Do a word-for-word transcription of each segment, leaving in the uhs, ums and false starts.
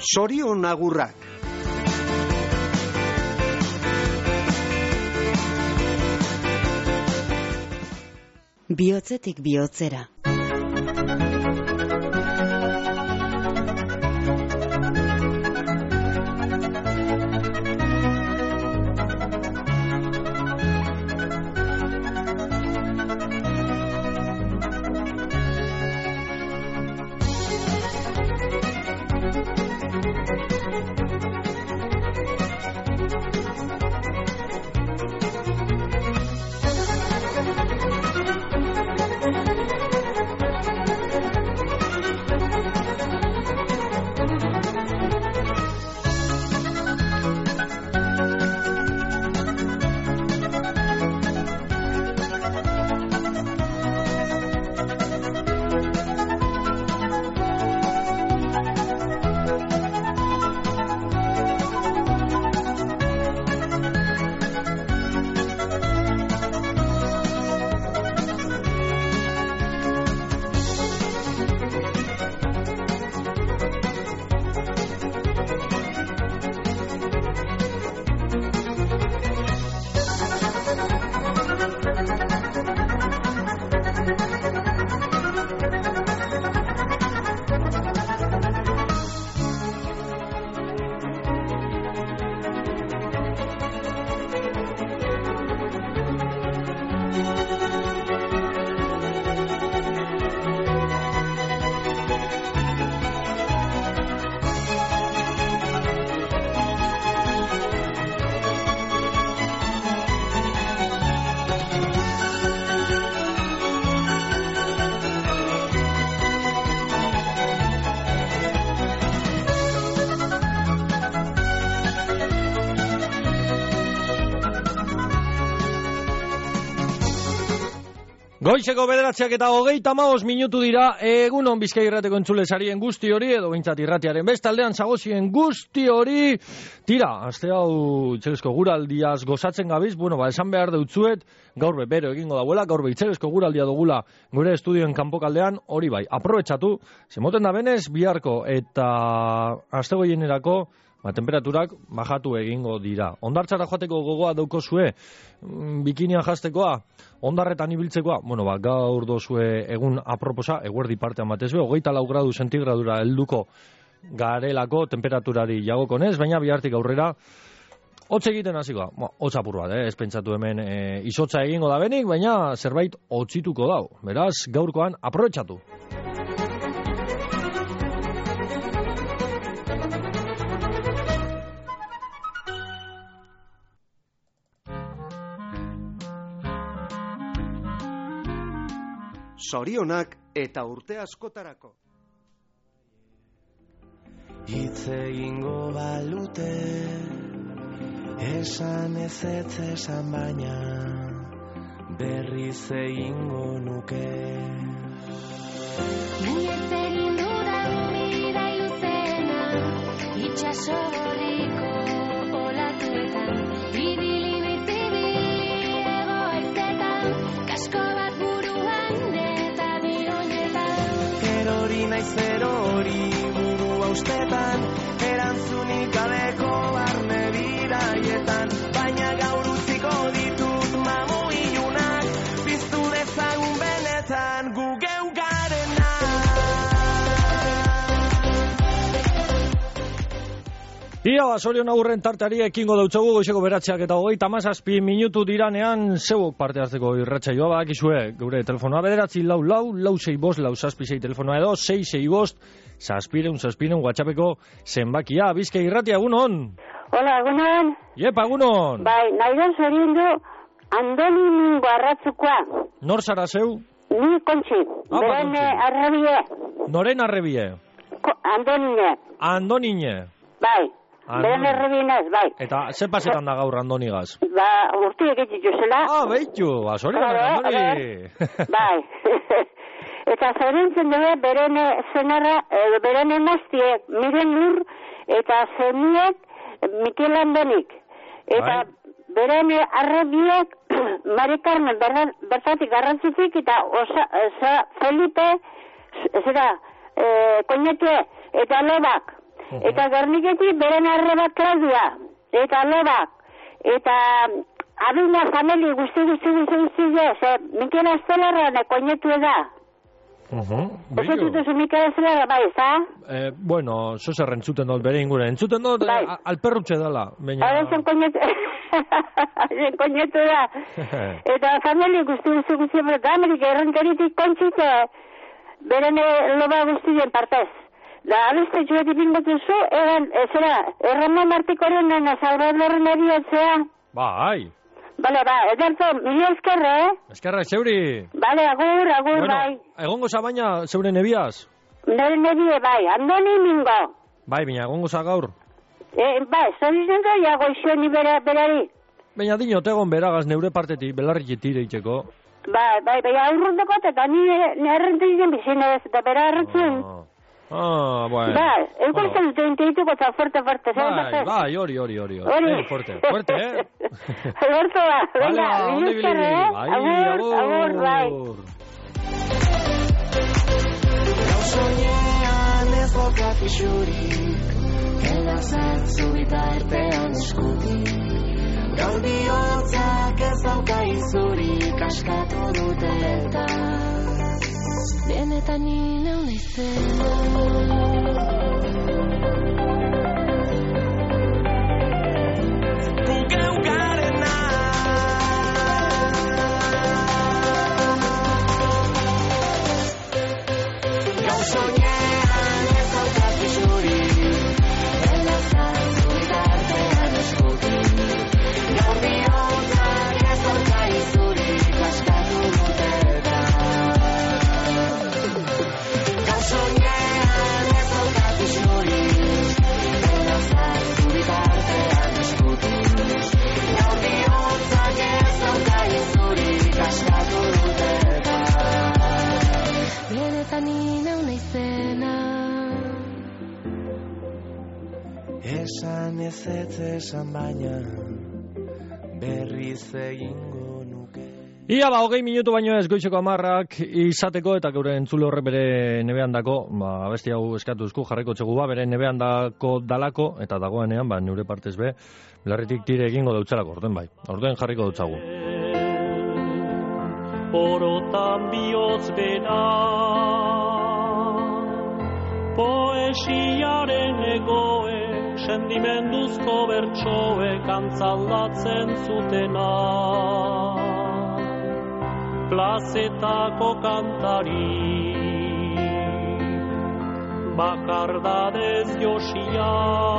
Zorion agurrak. Bihotzetik bihotzera. Goizeko bederatziak eta hogeita hamabost minutu dira, egunon Bizkai irrateko entzule sarien guzti hori, edo behintzat irratiaren bestaldean zagozien guzti hori. Tira, aste hau itxeresko guraldiaz gozatzen gabiz, bueno, ba, esan behar deutzuet, gaur bebero egingo dauela, gaur be itxeresko guraldia dugula gure estudioen kanpokaldean, hori bai, aprobetxatu, zemoten da benez, biharko eta aste goienerako, ba, temperaturak bajatu egingo dira. Hondartzara joateko gogoa daukozue, bikinian jaztekoa, hondarretan ibiltzekoa, bueno, ba, gaur dozue egun aproposa, eguerdi partean batezue, hogeita lau gradu sentigradura helduko garelako temperaturari jagokonez, baina bihartik aurrera, hotz egiten hasiko, ba, hotz apur bat, eh? Ez pentsatu hemen e, izotza egingo da benik, baina zerbait hotzituko dau. Beraz, gaurkoan aprobetxatu. Zorionak eta urte askotarako. Hitz egingo balute, esan ezetz esan baina, berriz egingo nuke. Minez egin dudan bida luzena, itxasoriko olatuetan, ibili bizibili egoitzetan, kasko bat buruan eta bihonetan. Erori naiz erori burua ustetan, erantzunik gabeko barne bidaietan, baina gaur utziko ditut mamu ilunak, piztu dezagun benetan gu geu garena. Ia, basorion agurren tarteari ekingo dautzagu goizeko beratzeak eta hogeita hamazazpi minutu diranean zeuok parte hartzeko irratsaioa badakizue gure telefonoa bederatzi lau lau, lau sei bost, lau zazpi sei telefonoa edo, sei sei bost, zazpireun, zazpireun, WhatsAppeko zenbakia. Bizkai irratia, egunon? Hola, egunon? Iepa, egunon? Bai, nahi da zorion du Andoni Guarratzukoa. Nor zara zeu? Ni kontzi, Ah, beren kontzi. arrebie. Noren arrebie? Ko- Andonine, Andonine. bai. Andoni. Beren arrebinez, bai. Eta ze pasetan da gaur Andonigaz? Ba, urte egitzu zela. Ah, behitu, basorion Andoni. Bai. Eta zorintzen dugu beren zenarra, edo beren emaztiek, Miren Lur, eta zeniek Mikel Andonik. Eta beren arrebiek Mari Carmen berdan- bertatik garrantzitik, eta osa, osa Felipe, zera, e, Koñete, eta Lobak. Eta Gerniketik beren arreba Klaudia, eta Lobak, eta Abina famili guzti guzti guzti guzti ze, Mikel Astelarra nekoinetu da. Oso tutuzu Mikel Astelarra, bai, za? Eh, bueno, zo zer entzuten dut bere ingure. Entzuten dut Bai. a- alperrutxe dela. Baina... Hora zen koinetu, zen koinetu da. Eta famili guzti guzti guzti guzti Amerik errenkeritik kontzite, beren eh, Loba guztien partez. Da, aluzte txuet ipingotu zu, eran, e, zera, erramen artikoren nena, Salvadorren eriotzea. Bai, Bale, ba, ederto, mili eskerre, eh? eskerra zeuri. Bale, agur, agur, Bueno, bai. egongo za baina zeure nebiaz. Nere nebie, bai, andoni mingo. Bai, baina egongo za gaur. E, bai, zorizenko, ja, goizioni bera, berari. Baina dinot egon beragaz neure partetik, belarrik tire itxeko. Bai, bai, bai, aurrundoko, eta ni errentu izan bizine ez, eta bera erretzun. Ah, ah bueno. Bai, euko Bueno. izan duten teituko eta fuerte, fuerte, zer Bai, batez? bai, hori, hori, hori. Hori. Eh, fuerte, fuerte, eh? Lortu ba, Vale, venga, ba, mili ondo eskerre, ibili. eh? Bai, Agur, agur, bai. Soñean ez bokat isurik, elazat zubita ertean eskutik. Gaur bihotzak ez dauka izurik, askatu dute eta Benetan ni neu naizena. gu geugarena. Gaur soñean ez daukat izurik, elazat zubita ertean eskutik. Gaur bihotzak ez dauka izurik, askatu dute eta gaur soñean ez daukat izurik, elazat zubita ertean eskutik. Gaur bihotzak ez dauka izurik, askatu dute eta Benetan ni neu naizena. esan ez ez esan baina berriz egingo nuke. Ia ba, hogei minutu baino ez goizeko amarrak izateko eta geure entzule horre bere nebean dako, ba, abesti hau eskatu esku jarriko txegu ba, bere nebean dako dalako, eta dagoenean, ba, neure partez be, belarritik tire egingo dautzelako, orden bai, orden jarriko dautzagu. Orotan bihotz bera, poesiaren egoe, sendimenduzko bertsoek antzaldatzen zutena. Plazetako kantari, bakardadez josia,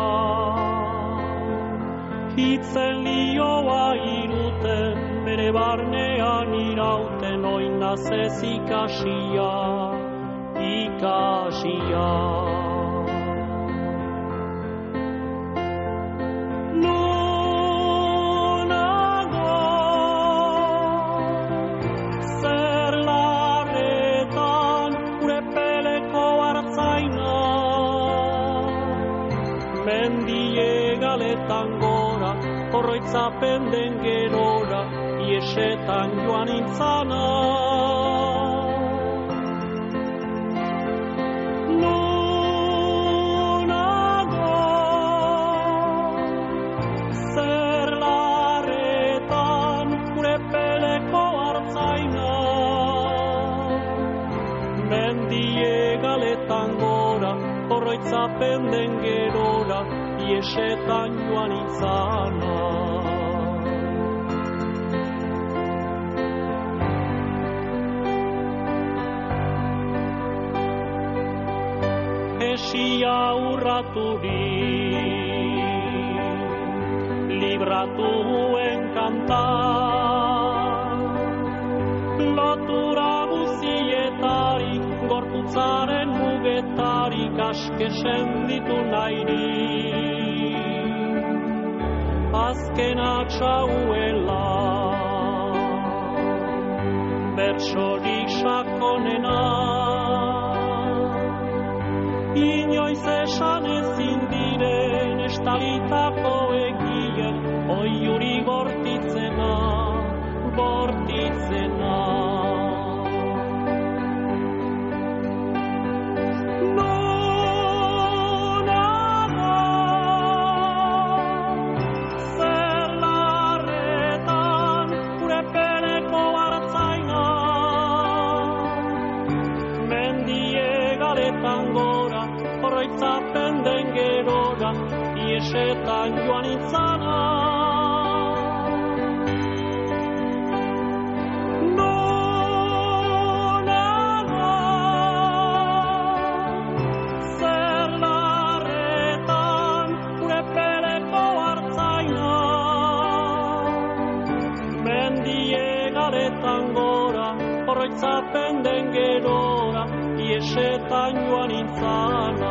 hitzen lioa iruten, bere barnean irauten oinazez ikasia, ikasia. Nunago, zer larretan, gure peleko hartzaina, mendie galetan gora, horroitzapen den gerora, iesetan joan intzana. Nunago, zer larretan, gure peleko hartzaina, mendie galetan gora, horroitzapen den gerora, iesetan joan itzana. Esia urraturik, libratuen kanta, lotura guzietarik, gorputzaren mugetarik, askesen ditu nahirik, azken atxauela, bertsorik sakonena, inoiz esan ezin diren estalitako egien, oiuri bortitzena, bortitzena. Nunago, igaletan gora, oroitzapen den gerora, iesetan joan itzana. Oroitzapen den gerora, iesetan joan intzana.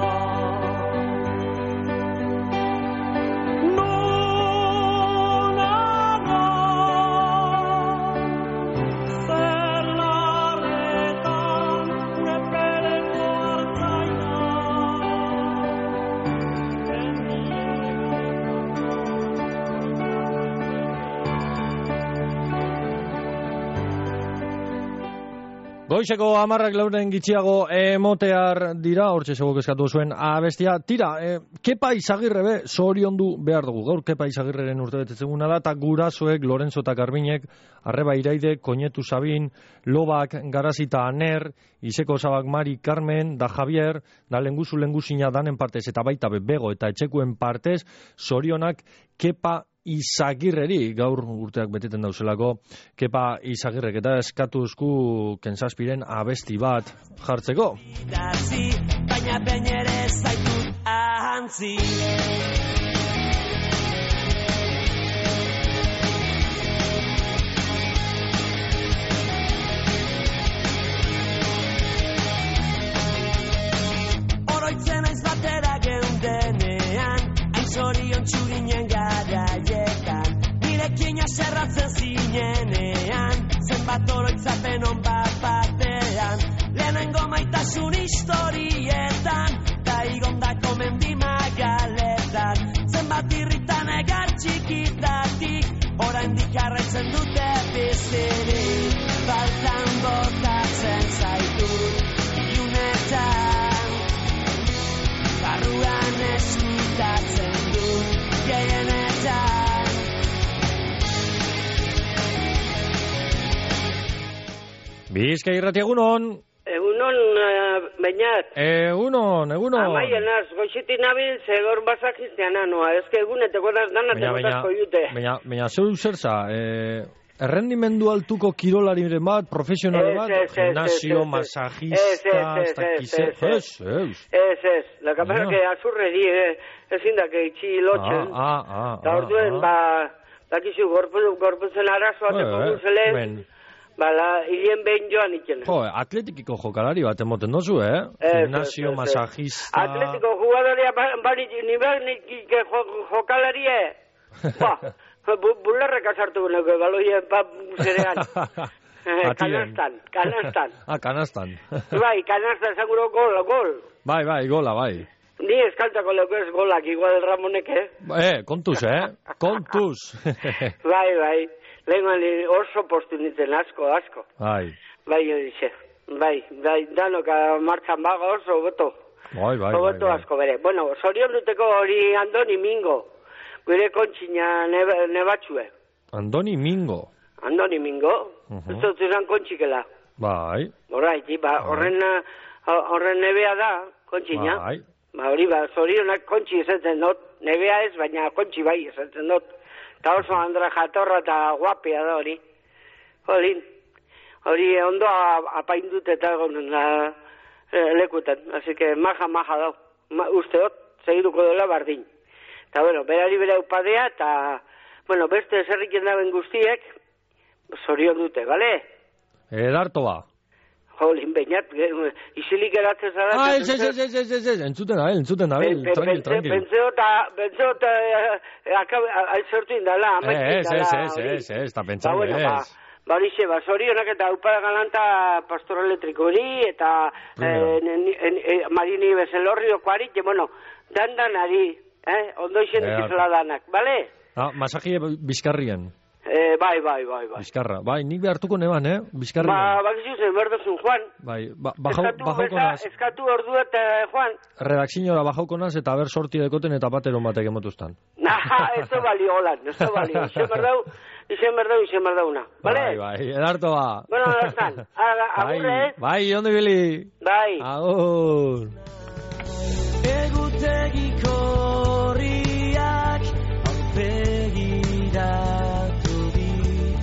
Nona da, zer larretan, gure pereko hartzaina. Goizeko hamarrak lauren gitxiago emotear dira, hortxe segok eskatu zuen abestia. Tira, e, Kepa Izagirre be, zoriondu behar dugu. Gaur Kepa Izagirreren urte betetzeguna da, eta gurasoek, Lorenzo eta Garbinek, Arreba Iraide, Koñetu Sabin, Lobak, Garazita Aner, Iseko Zabak Mari Carmen, da Javier, da lenguzu lenguzina danen partez, eta baita be, Bego eta etxekuen partez, zorionak Kepa Izagirreri, gaur urteak beteten dauzelako, Kepa Izagirrek, eta eskatu esku Kentzazpiren abesti bat jartzeko. Baina bainere zaitut ahantzi. Oroitzen aiz batera geundenean, hain zorion txurinen garaietan, nirekin aserratzen zinenean, zenbat oroitzapen on bat batean, lehenengo maitasun historietan, ta igondako mendimagaletan, zenbat irritan egar txikitatik, oraindik jarraitzen dute bizirik, faltan botatzen zaitut ilunetan, barruan eskutatzen dut gehienetan. Bizkai irrati egunon. Egunon, uh, bainat. Egunon, egunon. Amaien az, goxiti nabil, zegor basakiztean anoa. Ez que eguneteko das danaten otazko jute. Baina, baina, zeu zerza, eh, errendimendu altuko kirolariren bat, profesionale bat, gimnasio, masajista, hasta kize, ez, ez. Ez, ez, la kapera que azurreri, ezin da, que itxi lotxen. Ah, ah, ah. Da orduen, ba, dakizu, gorputzen arazoa, teko guzelen. Bala, hirien behin joan ikena. Jo, atletikiko jokalari bat emoten dozu, eh? Gimnasio, masajista... Atletiko jugadoria, bani, nivel jokalari, eh? Ba, bularrek azartu guneko, baloien, pa, zerean. Kanastan, kanastan. Ah, kanastan. Bai, kanastan, seguro gol, gol. Bai, bai, gola, bai. Ni eskaltako leko ez golak, igual Ramonek, eh? Eh, kontuz, eh? Kontuz. Bai, bai. Lehengan oso postu nintzen asko, asko. Bai. Bai, jo dixe. Bai, bai, danok martxan baga oso goto. Bai, bai, bai. Goto asko bere. Bueno, zorion duteko hori Andoni Mingo. Gure kontxina neba, nebatxue. Andoni Mingo. Andoni Mingo. Uh -huh. Ez dut zuzan kontxikela. Bai. Horaiti, ba, horren, horren nebea da, kontxina. Bai. Ba, hori ba, zorionak kontxi esatzen dut. Nebea ez, baina kontxi bai esatzen dut. Eta oso Andra jatorra eta guapia da hori. Hori, hori ondo apaindut eta gonen la, e, lekutan. Así que maja, maja dau. Ma, usteot, segiruko dela bardin. Eta bueno, berari bera upadea eta, bueno, beste zerriken daben guztiek, zorion dute, bale? Edarto ba. Jolin, bainat, isilik eratzen zara... Ah, ez, ez, ez, ez, ez, ez, ez, entzuten da, entzuten da, tranquil, tranquil. Bentzota, bentzota, aizortu indala, amaitu indala. Ez, ez, ez, ez, eta pentsam, ez. Ba, horixe, ba, zorionak eta upada galanta pastor elektriko hori, eta marini bezelorrioko ari, que, bueno, dandan ari, eh, ondo izen dikizela danak, bale? Ah, masaji bizkarrien. Eh, bai, bai, bai, bai. Bizkarra, bai, nik behartuko neban, eh? Bizkarra. Ba, bakizu zen, berdozun, Juan. Bai, ba, bajauko naz. Eskatu orduet, eh, Juan. Redakzinora bajauko naz eta ber sorti dekoten eta bateron batek emotuztan. Nah, ez da balio holan, ez da balio. Xe berdau, izen berdau, izen berdauna. Bale? Bai, bai, edarto ba. Bueno, eraztan. Agurre, Bai, bai, ondo ibili. bai. Agur. Egutegiko horriak aurpegiratu dit.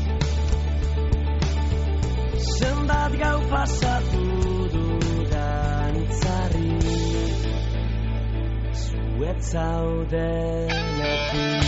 Zenbat gau pasatu dudan itzarri, zuet zaudenetik.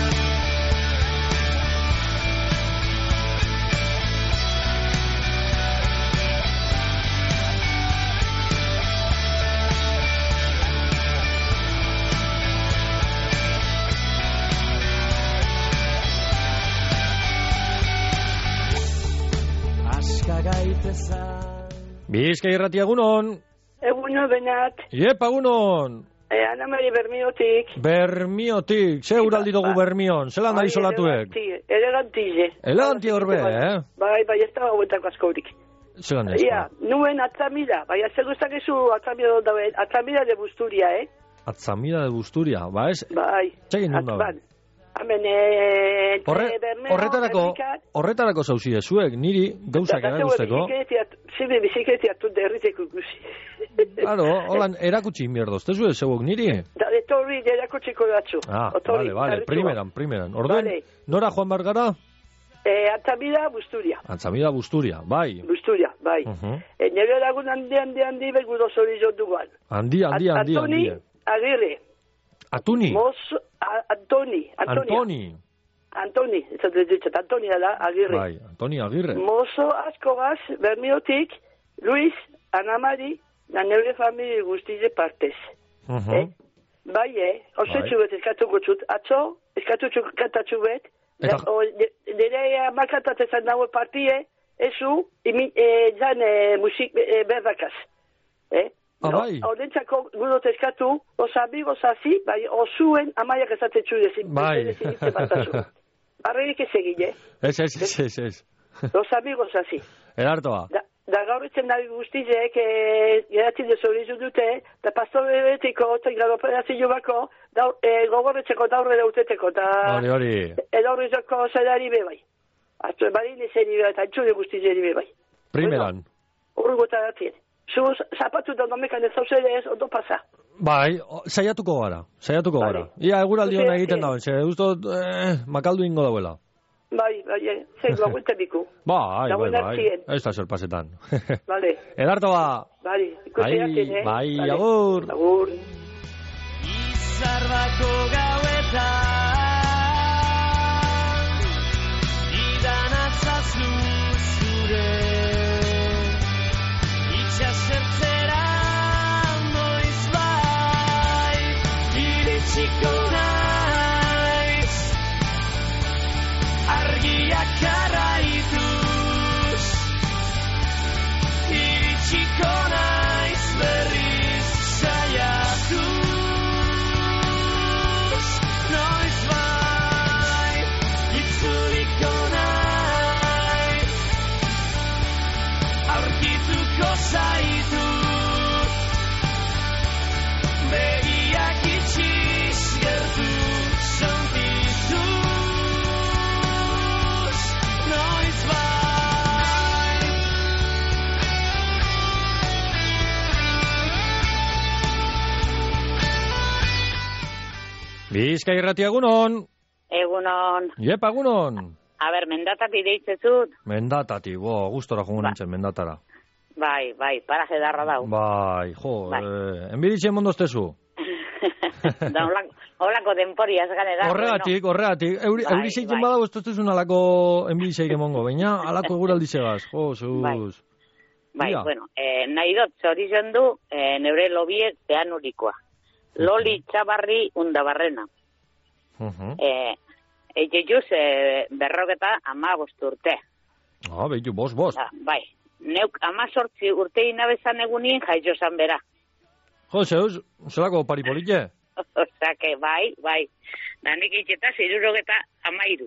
Bizkai irratia egunon. Eguno benat, Iepa egunon. eh, Ana Mari Bermiotik. Bermiotik. Ze uraldi dugu Bermion. Zelan da izolatuek. Elegantize. Eleganti horbe, eh? Bai, bai, ez da hauetako askorik. Zelan da Ia, nuen atzamida, bai, zer guztakezu atzamida dauen, atzamida de Busturia, eh? Atzamida de Busturia, ba ez? Bai. Txegin nun dauen. Atzban. Hemen, eh, Horre, Bermeo, horretarako, Gernikan, horretarako zauzi zuek, niri gauzak erakusteko. Zibe bizikletia tu derriteko ikusi. Claro, holan erakutsi inbierdoz, tezu ez zeuok niri? Da, etorri erakutxiko datzu. Ah, Otorri, vale, vale, erritu. primeran, primeran. Orduen, Vale. nora joan bargara? Eh, atzamida Busturia. Atzamida Busturia, bai. Busturia, bai. Uh -huh. Eh, nire lagun handi, handi, handi, begudo zori jo duguan. Handi, handi, At- handi, Antoni handi. Agirre. Atuni, Mos, a, Antoni. Antonia. Antoni. Antoni, ez dut ditzat, Antonia da, Agirre. Bai, Antoni Agirre. Mozo asko gaz, Bermiotik, Luis, Ana Mari, na neure familie guztize partez. Uh Eh? -huh. Bai, eh? Oso Bai. txubet eskatuko txut. Atzo, eskatu txut kantatxu bet. Eta- Nire amakatatzen dago partie, ezu, imi, e, zan e, musik e, berdakaz. Eh? Ah, bai. Horrentzako gudot eskatu, os amigos hasi, bai, osuen amaiak esaten txudezin. Bai. Barrerik ez egin, eh? Ez, ez, ez, ez, ez. Los amigos hasi. Edartoa. Da, da gaur etzen nahi guztizek, e, geratzen dezorizu dute, da pastore beretiko, eta operazio bako, da, e, gogorretzeko daurre dauteteko, eta Hori, hori. edorrizoko zedari bebai. Aztu, barin ezeri bebai, eta antxune guztizeri bebai. Primeran. Horri gota datien. Zu zapatu da domekan ez zauzede ez, ondo pasa. Bai, o- saiatuko gara, saiatuko Vale. gara. Ia, eguraldi hona Zuzea, egiten eh. dauen, ze, ustot, eh, makaldu ingo dauela. Bai, bai, eh, zei, lagunte biku. Bai, bai, Lagun bai. hartzien. Ez da zer pasetan. Vale, Edartoa. bai, ikusi Bai, datien, eh? bai, Vale. agur. Agur. Izar bako gauetan idan atzazu zure itxasertzera noiz bai iritsiko naiz argiak jarraituz iritsiko naiz berriz saiatuz noiz bai itzuliko naiz aurkituko zaitut begiak itxiz gertu sentituz noiz bai Bizkai irratia egunon. Egunon, Iepa egunon. a ber, mendatati deitzezut, Mendatati, bo, gustora jongo Ba. nintzen mendatara. bai, bai, paraje darra dau. Bai, jo, Bai. eh, enbiditzen mondoztezu. da holako, holako denporiaz ganera. Horregatik, horregatik. Euri, Bai, eurizeitzen bai. bada guztoztezun alako enbidizeik emongo, baina alako eguraldi segaz. Jo, zeuz. Bai. Bai, Ia. bueno, eh, nahi dut zorizen du eh, neure lobiek behan urikoa. Loli txabarri undabarrena. Uh-huh. Eh, Eite juz eh, berroketa ama urte. Ah, behitu, bos, bos. Da, bai, neuk ama sortzi urte inabezan egunien jaio zan bera. Jo, zeuz, zelako paripolitxe? Osea, que bai, bai. Da nik itxeta ziruroketa amairu.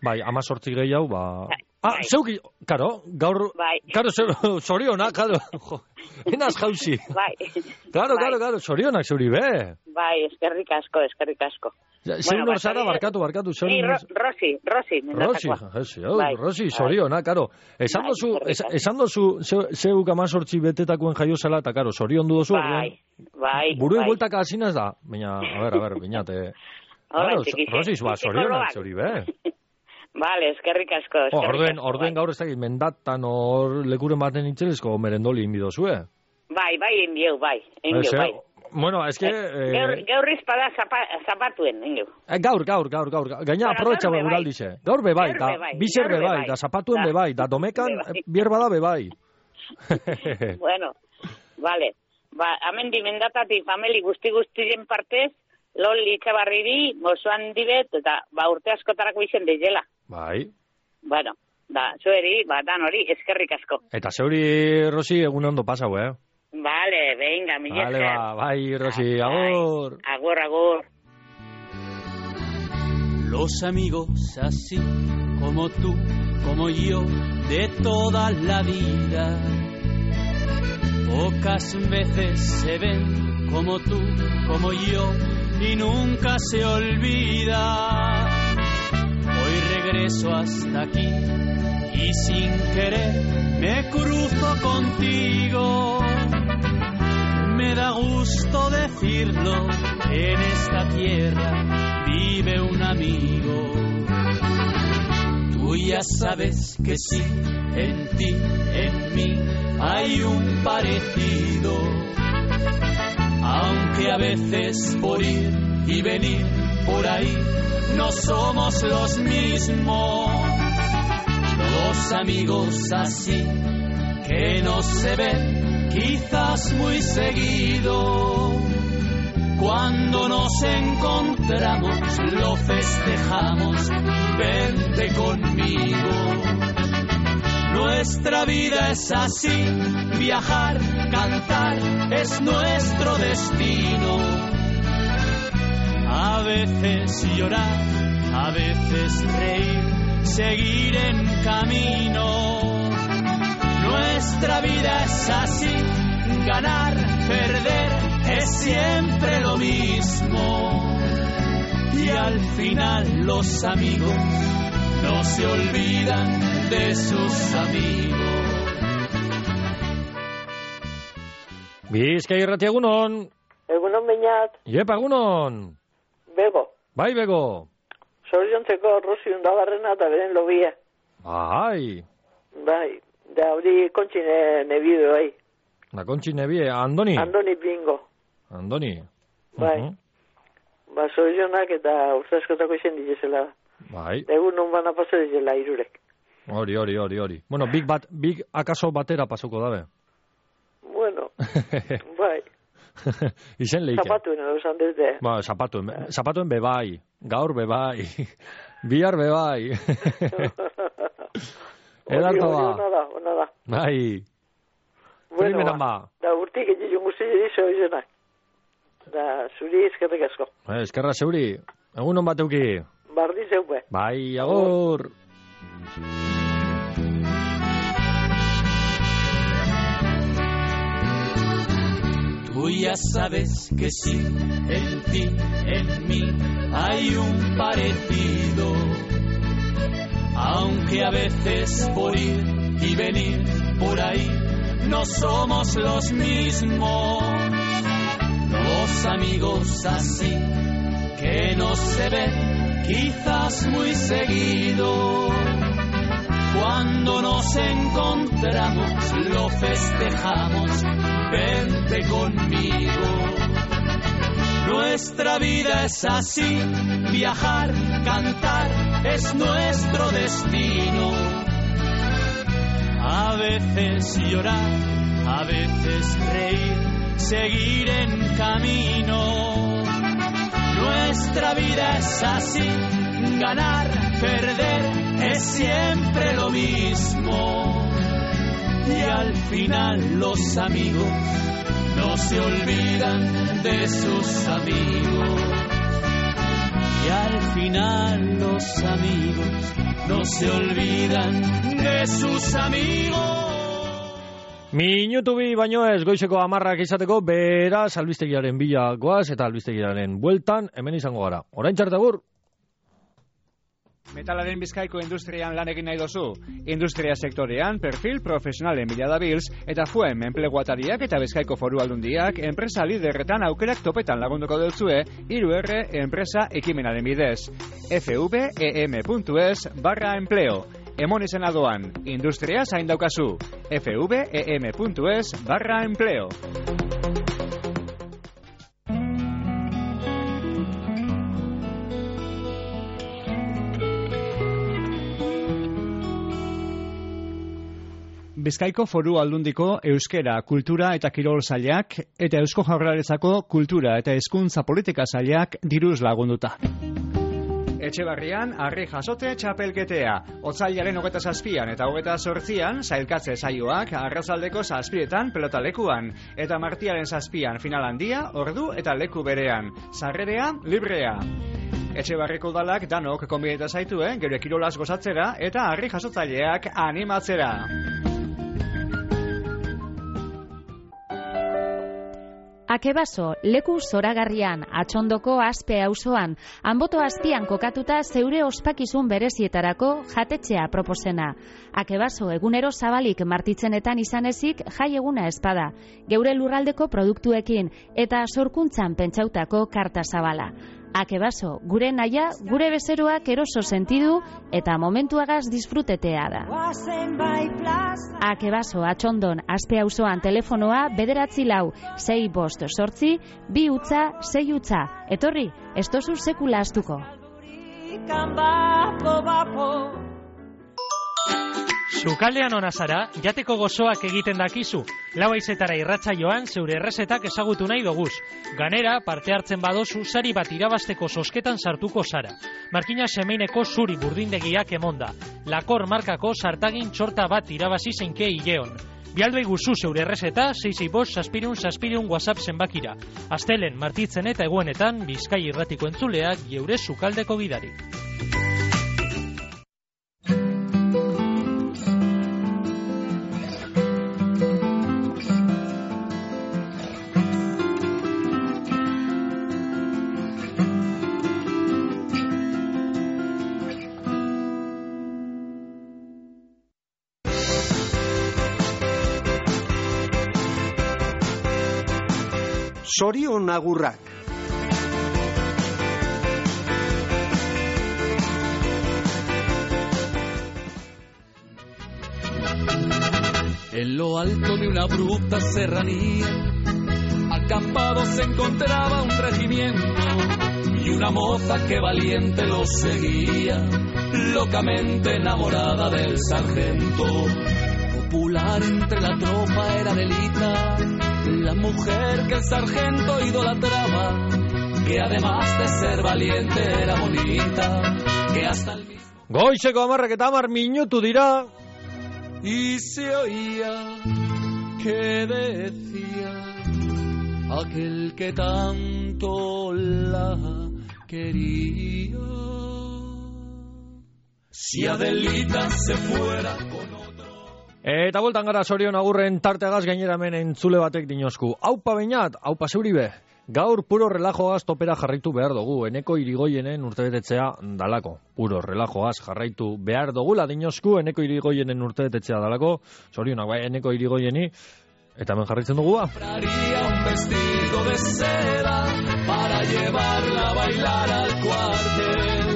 Bai, amazortzi gehiago, ba... Bai. Ah, zeuki, karo, gaur... Bai. Karo, zorionak, karo, jo, enaz jauzi. Bai. Karo, Bai. karo, karo, zorionak zeuri, be. Bai, eskerrik asko, eskerrik asko. Zeun Bueno, nor zara, ba, barkatu, barkatu, zeun Ni, nor... Ro- Rosi, Rosi, Rosi, mendatakoa. ezi, hau, Bai, Rosi, bai. zorionak, karo. Esan Bai, dozu, eskerrik es- asko. esan dozu, zeu- zeuk amazortzi betetakuen jaio zela, eta karo, zorion du dozu, Bai, bai, Buru bai. bueltaka hasinaz da, baina, a ber, a ber, binate... Hola, Claro, txikixe, Rosi, ba, txikiko zorionak loak. zeuri, be. Vale, eskerrik asko, Oh, eskerrik orduen, asko, orduen bai. gaur ez dakit, mendatan hor lekuren baten itxelezko merendoli inbidozue. Bai, bai, enbieu, bai, enbieu, Ez, eh? bai. Bueno, es que... Eh, Gaur, gaur izpada zapa, zapatuen, enbieu. eh, gaur, gaur, gaur, gaur. Gaina Bueno, aprobetxa gaur be bai. beguraldize. Gaur be bai, Gaur da, be bai, bizer gaur be be bai, bai. da zapatuen Da. be bai, da domekan Be bai. eh, bierbada be bai. Bueno, vale. Ba, amendi mendatatik famili guzti-guztien partez, Loli Itxabarriri, mozoan dibet, eta ba, urte askotarako izen deizela. Bai. Bueno, da, zueri, ba, dan hori, eskerrik asko. Eta zeuri, Rosi, egun ondo pasau, eh? Vale, venga, mi Vale, esker. ba, bai, Rosi, Bai. agur. Agur, agur. Los amigos así como tú, como yo, de toda la vida, pocas veces se ven como tú, como yo, y nunca se olvida. Hoy regreso hasta aquí y sin querer me cruzo contigo. Me da gusto decirlo, en esta tierra vive un amigo. Tú ya sabes que sí, en ti, en mí hay un parecido. Aunque a veces por ir y venir por ahí no somos los mismos. Dos amigos así que no se ven quizás muy seguido. Cuando nos encontramos lo festejamos, vente conmigo. Nuestra vida es así, viajar, cantar es nuestro destino. A veces llorar, a veces reír, seguir en camino. Nuestra vida es así, ganar, perder es siempre lo mismo. Y al final los amigos no se olvidan de sus amigos. Bizkai irrati egunon. Egunon bainat, Iepa egunon. bego. Bai, bego. Zoriontzeko Rosi Undabarrena eta beren lobia. Bai. Bai, da hori kontxine nebide, bai. Na kontxi nebie, Andoni. Andoni Bingo. Andoni. Bai. Mhm. Ba, zorionak eta urte askotako izen dituzela. Bai. Egun bana paso dituzela irurek. Hori, hori, hori, hori. Bueno, big bat, big akaso batera pasoko dabe. Bueno, bai. Izen leike. Zapatuen edo esan dute. Ba, zapatuen, zapatuen bebai. Gaur bebai. Bihar bebai. Edarto Hori, hori, ba. ona da, ona da. Bai. Bueno, Primeran ba. Da urtik egin guzti dizo izenak. Da, zuri eskerrik asko. Eh, Eskerra zeuri. Egunon bateuki. Bardi zeupe. Bai, agur. Tú ya sabes que sí, en ti, en mí hay un parecido. Aunque a veces por ir y venir por ahí no somos los mismos. Dos amigos así que no se ven quizás muy seguido. Cuando nos encontramos lo festejamos, vente conmigo. Nuestra vida es así, viajar, cantar es nuestro destino. A veces llorar, a veces reír, seguir en camino. Nuestra vida es así, ganar, perder es siempre lo mismo. Y al final los amigos no se olvidan de sus amigos. y al final los amigos no se olvidan de sus amigos. Minutu bi baino ez goizeko hamarrak izateko, beraz albistegiaren bila goaz eta albistegiaren bueltan hemen izango gara. Orain txartagur. Metalaren Bizkaiko industrian lan egin nahi dozu. Industria sektorean perfil profesionalen bila dabilz eta fuen enpleguatariak eta Bizkaiko Foru Aldundiak enpresa liderretan aukerak topetan lagunduko deutzue hiru R enpresa ekimenaren bidez. fvem.es barra empleo. Emon izena doan, industria zain daukazu. fvem.es barra empleo. Bizkaiko Foru Aldundiko Euskera, Kultura eta Kirol Sailak eta Eusko Jaurlaritzako Kultura eta Hezkuntza Politika Sailak diruz lagunduta. Etxebarrian, harri jasote txapelketea. Otsailaren hogeta zazpian eta hogeta zortzian, sailkatze saioak arratsaldeko zazpietan pelotalekuan. Eta martiaren zazpian final handia, ordu eta leku berean. Sarrerea, librea. Etxebarriko udalak danok konbideta zaitue, gure kirolaz gozatzera eta harri jasotzaileak animatzera. Akebaso, leku zoragarrian, atxondoko Aspe auzoan, Anboto azpian kokatuta zeure ospakizun berezietarako jatetxea proposena. Akebaso, egunero zabalik martitzenetan izan ezik jai eguna espada, geure lurraldeko produktuekin eta sorkuntzan pentsautako karta zabala. Akebaso, gure naia, gure bezeroak eroso sentidu eta momentuagaz disfrutetea da. Akebaso, atxondon, Aspe auzoan telefonoa bederatzi lau, sei bost sortzi, bi utza, sei utza. Etorri, ez tozu sekula astuko. Sukaldean ona zara, jateko gozoak egiten dakizu. Lau haizetara irratsaioan zeure errezetak ezagutu nahi doguz. Ganera, parte hartzen badozu sari bat irabasteko sosketan sartuko zara. Markina semeineko zuri burdindegiak emonda. Lakor markako sartagin txorta bat irabazi zeinke hileon. Bialdoi guzu zeure errezeta, sei sei bost, saspirun, saspirun, WhatsApp zenbakira. Astelen, martitzen eta eguenetan, Bizkai irratiko entzuleak geure sukaldeko gidari. Zorion agurrak. En lo alto de una abrupta serranía, acampado se encontraba un regimiento y una moza que valiente lo seguía, locamente enamorada del sargento. Popular entre la tropa era Delita, la mujer que el sargento idolatraba, que además de ser valiente era bonita, que hasta el mismo... Goizeko hamarrak eta hamar minutu dira. Y se oía que decía aquel que tanto la quería. Si Adelita se fuera con otro... Eta bueltan gara Zorion agurren tarteagaz gainera hemen entzule batek dinosku. Aupa beinat, aupa zeuribe. Gaur puro relajoaz topera jarraitu behar dugu. Eneko Irigoienen urtebetetzea dalako. Puro relajoaz jarraitu behar dugula dinosku. Eneko Irigoienen urtebetetzea dalako. Zorionak bai, Eneko Irigoieni. Eta hemen jarraitzen dugu ba. Compraría un vestido de seda para llevarla a bailar al cuartel.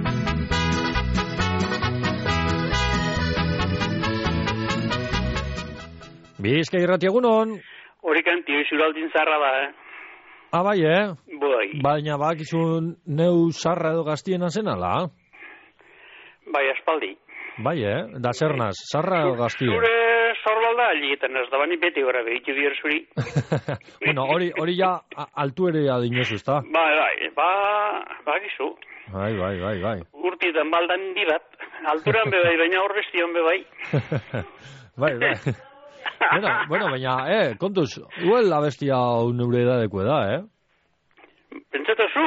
Bizkai irrati egunon. Horikan tio izuraldin zarra da, eh? Ah, bai, eh? Bai. Baina bakizun neu zarra edo gaztiena zenala? Bai, aspaldi. Bai, eh? Da zer naz, zarra edo gaztien? Zure zorbalda alietan ez da bani beti gora behitu dier zuri. Bueno, hori, hori ja altu ere adinozu, ezta? Bai, bai, ba, bakizu. Bai, bai, bai, bai. Urtitan baldan dibat, alturan bebai, baina horbestion bebai. Bai, bai. Bueno, bueno, baina, eh, kontuz, huel abestia hau neure edadeko da, eh? Pentsatu zu?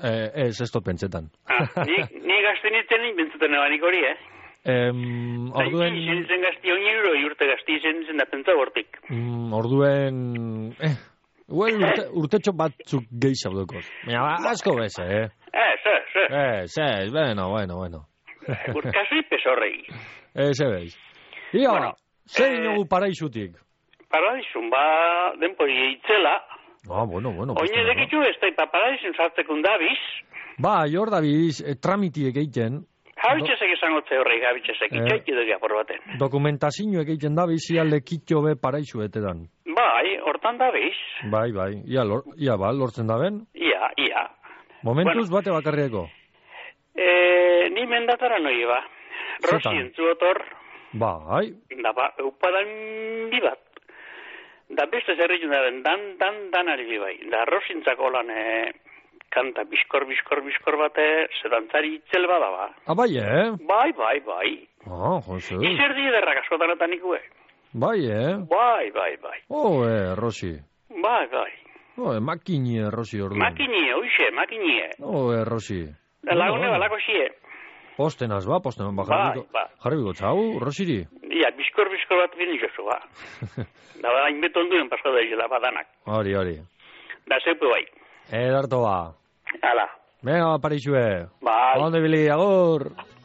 Eh, ez, ez dut pentsetan. Ah, ni, ni gazte nintzen nik bentzuten ebanik hori, eh? Em, orduen... Zaiti, izen zen gazti honi euro, urte gazti izen zen da pentsa bortik. Mm, orduen... Eh, well, urte, urtetxo batzuk gehiago dukot. Baina, asko beze, eh? Eh, ze, ze. Eh, ze, bueno, bueno, bueno. Urkasui pesorrei. Eh, ze behiz. Ia, Bueno, zer eh, inogu paraixutik? Paradizun, ba, denpori eitzela. Ah, bueno, bueno. Oine dekitzu ez da, paradizun sartzekun dabiz. Ba, jor dabiz, eh, tramitiek egiten, Jabitxezek esango ze horrei, jabitxezek, Eh. itxaiki dugia por baten. dokumentazio egiten dabiz, ia lekitxo be paraixuetetan. Bai, hortan dabiz. Bai, bai, ia, lor, ia ba, lortzen da ben. Ia, ia. Momentuz bate bakarrieko. Eh, ni mendatara noi ba. Rosi Zetan? entzuotor, Bai, da ba, eupadan bi bat. Da beste zerritun da ben, dan, dan, dan ari bi bai. Da rosintzako lan, eh, kanta biskor, biskor, biskor bate, sedantzari itzel bada ba. ah, bai, eh? Bai, bai, bai. Ah, jose. Izerdi ederrak askotan eta nikue. Bai, eh? Bai, bai, bai. Oh, eh, Rosi. Bai, bai. Oh, eh, makini, Rosi, orduan. Makinie, oixe, makinie. Oh, eh, Rosi. Da lagune balako xie. Postenaz, ba, postenaz, ba, Bai, jarriko, ba. jarriko txau, Rosiri. Ia, biskor, biskor bat bini jozu, ba. Da, ba, inbeto onduen pasko da izela, badanak. Hori, hori. Da, zeupe bai. Edarto ba. Hala. Venga, parixue. Bai. Onde bili, agur.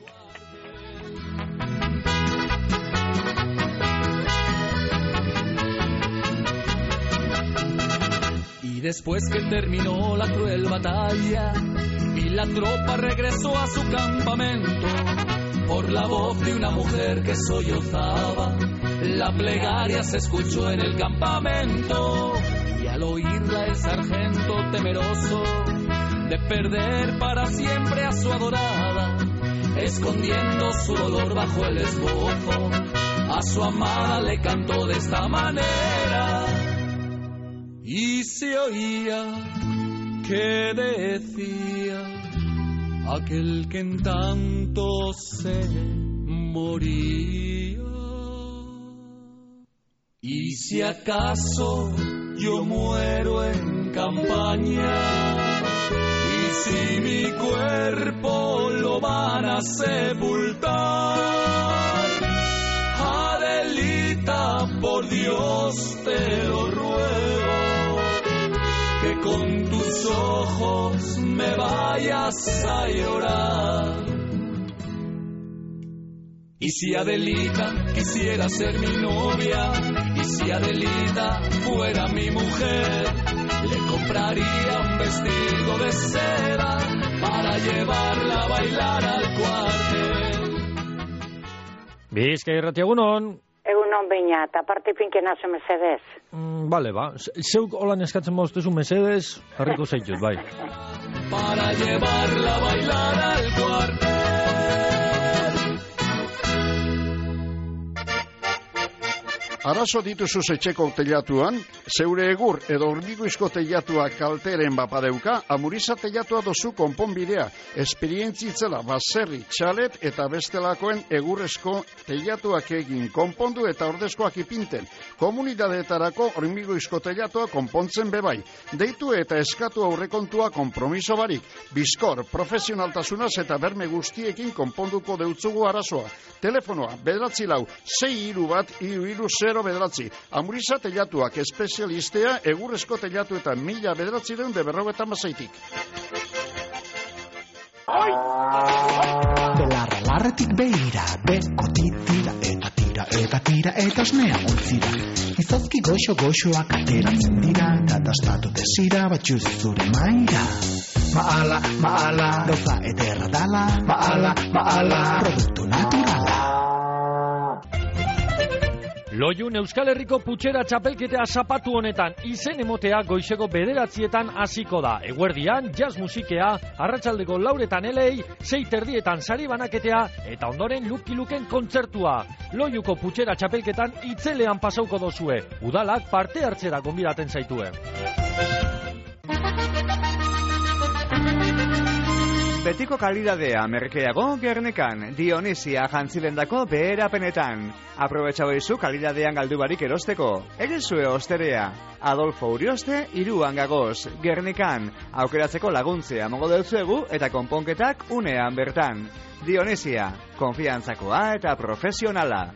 Y después que terminó la cruel batalla y la tropa regresó a su campamento, por la voz de una mujer que sollozaba, la plegaria se escuchó en el campamento. Y al oírla el sargento temeroso de perder para siempre a su adorada, escondiendo su dolor bajo el esbozo, a su amada le cantó de esta manera. Y se oía que decía aquel que en tanto se moría. Y si acaso yo muero en campaña, y si mi cuerpo lo van a sepultar, Adelita, por Dios te lo ruego, que con tus ojos me vayas a llorar. Y si Adelita quisiera ser mi novia, y si Adelita fuera mi mujer, le compraría un vestido de seda para llevarla a bailar al cuartel. Bizka irrati egunon. Egunon beina, eta parte finken nazo mesedez. Mm, vale, ba. Zeuk holan eskatzen mauztezu mesedez, jarriko zaitut, bai. Para llevarla a bailar al cuartel. Arazo dituzuz etxeko teilatuan, zeure egur edo hormigoizko teilatua kalteren bapadeuka, Amuriza teilatua dozu konponbidea, esperientzitzela baserri, txalet eta bestelakoen egurrezko teilatuak egin konpondu eta ordezkoak ipinten. Komunidadeetarako hormigoizko teilatua konpontzen bebai. Deitu eta eskatu aurrekontua konpromiso barik. Bizkor, profesionaltasunaz eta berme guztiekin konponduko deutzugu arazoa. Telefonoa, bederatzi lau, sei hiru bat, hiru hiru zero bederatzi. Amuriza teilatuak espezialistea egurrezko teilatu eta mila bederatzi deun de berrogetan bazaitik. Belarra larretik behira, bekotik tira eta tira eta tira eta osnea ontzira. Izozki goxo goxoak ateratzen dira, katastatu desira batxuz zure maira. Maala, maala, gauza ederra dala, maala, maala, produktu naturala. Loiun Euskal Herriko putxera txapelketea zapatu honetan izen emotea goizeko bederatzietan hasiko da. Eguerdian, jazz musikea, arratsaldeko lauretan elei, sei terdietan sari banaketea eta ondoren lukiluken kontzertua. Loiuko putxera txapelketan itzelean pasauko dozue. Udalak parte hartzera gonbidaten zaitue. Betiko kalidadea merkeago Gernikan, Dionisia jantzilendako beherapenetan. Aprobetxau izu kalidadean galdu barik erosteko. Egizue osterea, Adolfo Urioste, iruan gagoz, Gernikan, aukeratzeko laguntzea mongo deutzuegu eta konponketak unean bertan. Dionisia, konfiantzakoa eta profesionala.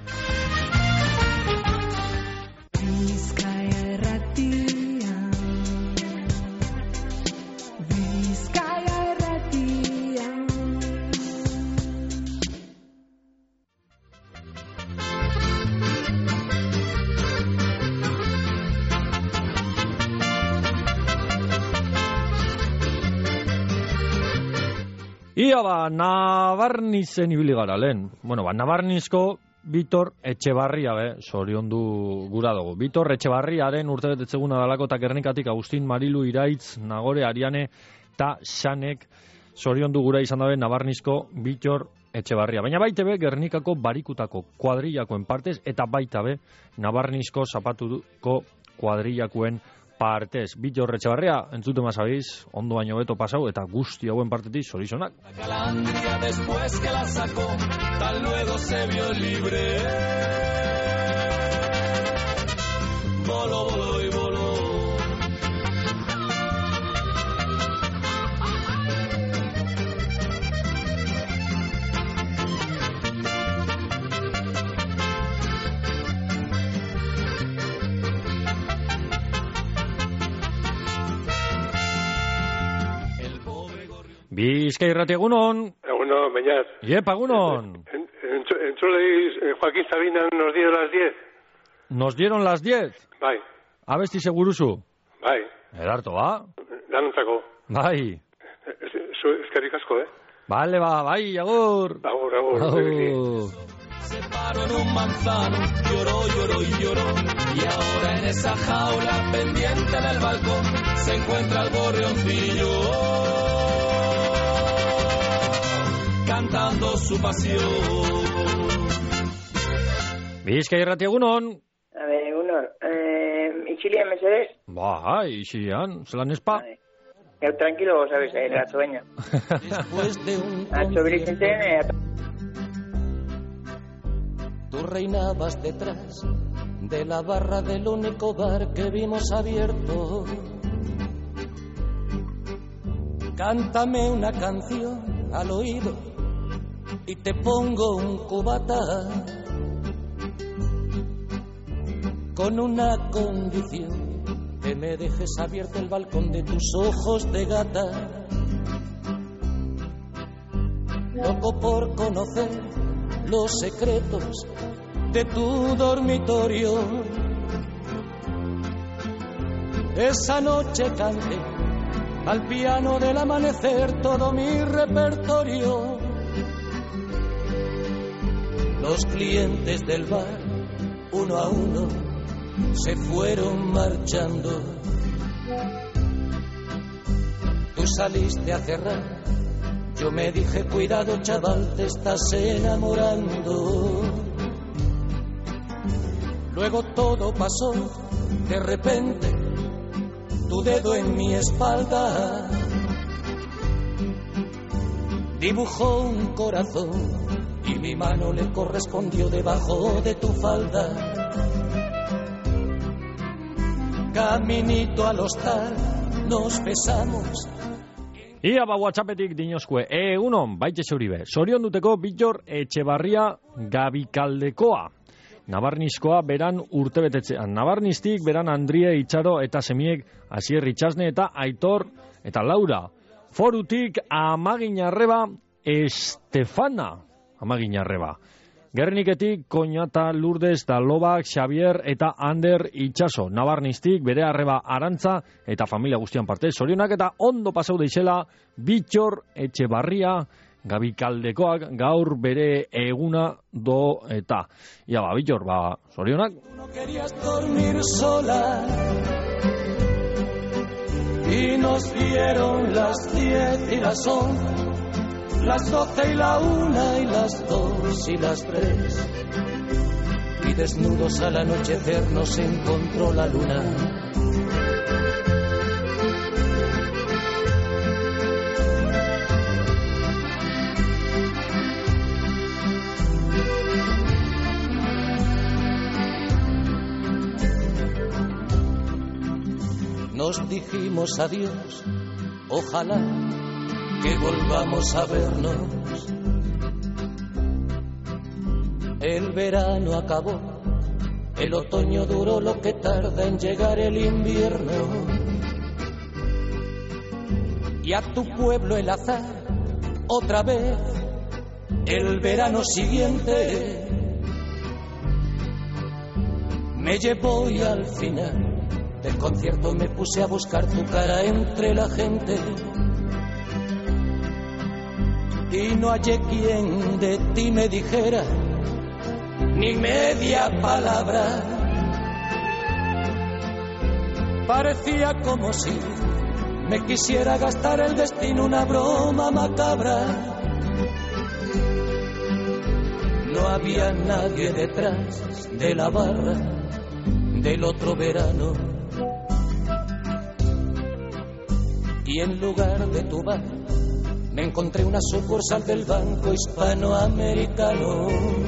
Ia ba, Nabarnizen ibili gara lehen. Bueno, ba, Nabarnizko Bitor Etxebarria, be, zoriondu gura dugu. Bitor Etxebarriaren urtebetetzeguna dalako eta Gernikatik Agustin Marilu Iraitz, Nagore Ariane eta Xanek zoriondu gura izan dabe Nabarnizko Bitor Etxebarria. Baina baita be, Gernikako barikutako kuadrillakoen partez eta baita be, Nabarnizko zapatuko kuadrillakoen partez. Bitor Etxebarria, entzute mazabiz, ondo baino beto pasau eta guzti hauen partetik zorizonak. La calandria después que la sacó, tan luego se vio libre. Voló, voló y voló. Bizkai irrati egunon. Egunon, Beñat. Yepa, egunon. En, en, en Chuleis, Joaquín Sabina nos dieron las diez. ¿Nos dieron las diez? Bai. Abesti seguruzu? Bai. Edarto, ba? Danontzako. Bai. Eskerrik asko, eh? Vale, ba, bai, agur. Agur, agur. Agur. Se paró en un manzano, lloró, lloró y lloró. Y ahora en esa jaula pendiente del balcón se encuentra el gorrioncillo cantando su pasión. Bizkai irrati egunon. A ver, egunon. Eh, ¿Itxilian mesedez? Bai, itxilian, zelan espa. Eu tranquilo, vos sabes, eh, gato baina. Después de un Atzo Vicenten, eh, tú reinabas detrás de la barra del único bar que vimos abierto. Cántame una canción al oído y te pongo un cubata con una condición, que me dejes abierto el balcón de tus ojos de gata. Loco por conocer los secretos de tu dormitorio. Esa noche canté al piano del amanecer todo mi repertorio. Los clientes del bar, uno a uno, se fueron marchando. Tú saliste a cerrar. Yo me dije, cuidado chaval, te estás enamorando. Luego todo pasó, de repente, tu dedo en mi espalda dibujó un corazón y mi mano le correspondió debajo de tu falda. Caminito al hostal, nos besamos. Ia ba WhatsAppetik dinoskue, egunon, baite zeuribe. Zorion duteko Bitor Etxebarria Gabikaldekoa. Nabarnizkoa beran urtebetetzean. Nabarniztik beran Andrie Itxaro eta semiek Asier Itxasne eta Aitor eta Laura. Forutik Amaginarreba Estefana. Amaginarreba. Gerniketik Koñata Lourdes da Lobak Xavier eta Ander Itxaso. Nabarniztik bere arreba Arantza eta familia guztian parte. Zorionak eta ondo pasau deixela Bitor Etxebarria Gabikaldekoak gaur bere eguna do eta. Ia ba, Bitor, ba, zorionak. No querías dormir sola y nos dieron las diez y las once. Las doce y la una y las dos y las tres. Y desnudos al anochecer nos encontró la luna. nos dijimos adiós, ojalá que volvamos a vernos. El verano acabó, el otoño duró lo que tarda en llegar el invierno. Y a tu pueblo el azar, otra vez, el verano siguiente, me llevó y al final del concierto me puse a buscar tu cara entre la gente. Y no hallé quien de ti me dijera ni media palabra. Parecía como si me quisiera gastar el destino una broma macabra. No había nadie detrás de la barra del otro verano. Y en lugar de tu bar me encontré una sucursal del Banco Hispanoamericano.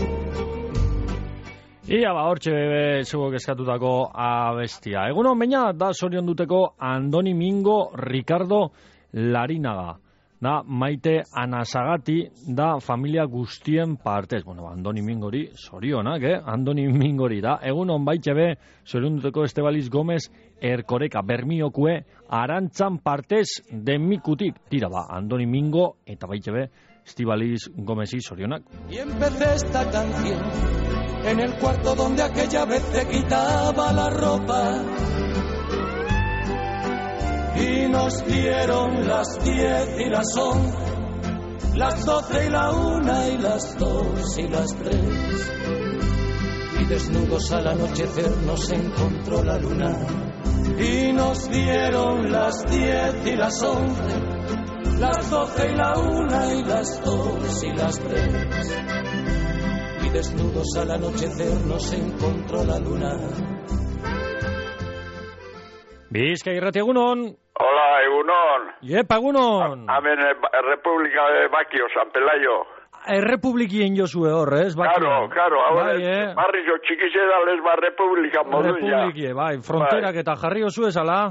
Ia ba, hortxe bebe zuok eskatutako abestia. Egunon baina da zorion duteko Andoni Mingo Ricardo Larinaga. Da Maite Anasagati da familia guztien partez. Bueno, Andoni Mingori zorionak, eh? Andoni Mingori da. Egunon baitxe be zorion duteko Estebaliz Gomez Erkoreka Bermiokue Arantzan partez demikutik. Tira ba, Andoni Mingo eta baitxe be Estibaliz Gomezi zorionak. Y empecé esta canción en el cuarto donde aquella vez te quitaba la ropa. Y nos dieron las diez y las once, las doce y la una y las dos y las tres. Y desnudos al anochecer nos encontró la luna. Y nos dieron las diez y las once, las doce y la una y las dos y las tres. Y desnudos al anochecer nos encontró la luna. Bizkai irrati egunon. Hola, egunon. Iepa, egunon. Hemen República de Bakio, San Pelayo. Errepublikien jozue hor, ez? Claro, claro. Bai, eh? Barri jo txikize da les ba República modun ja. Republikie, bai. Fronterak eta jarri osu ezala.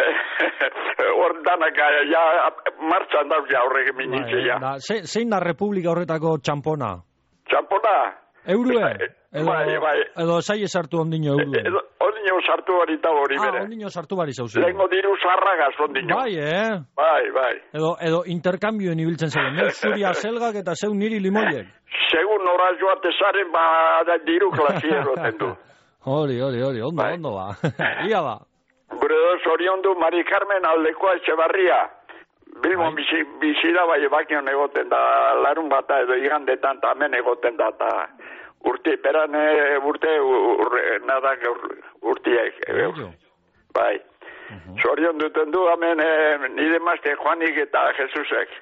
Hor danak ja martxan dauz ja horrek minitze ja. Da, ze, zein da Republika horretako txampona? Txampona? Eurue? Edo, bai, bai. Edo zai esartu ondino eurue? Edo, ondino sartu barita hori bere. Ah, ondino sartu bari zauzi. Lengo diru zarragaz ondino. Bai, eh? Bai, bai. Edo, edo interkambioen ibiltzen zaren, neu zuria zelgak eta zeu niri limoiek. Segun nora joate zaren, ba, da diru klasiero tendu. Hori, hori, hori, ondo, bai. Ondo ba. Ia ba. Gure doz orion du Mari Carmen Aldekoa Etxebarria. Bilbon bizi, bizira bai bakion egoten da, larun bata edo igandetan eta hemen egoten da, eta urte, peran urte, urte, nada, urtiek. Bai. Zorion duten du, hemen nire mazte Juanik eta Jesusek.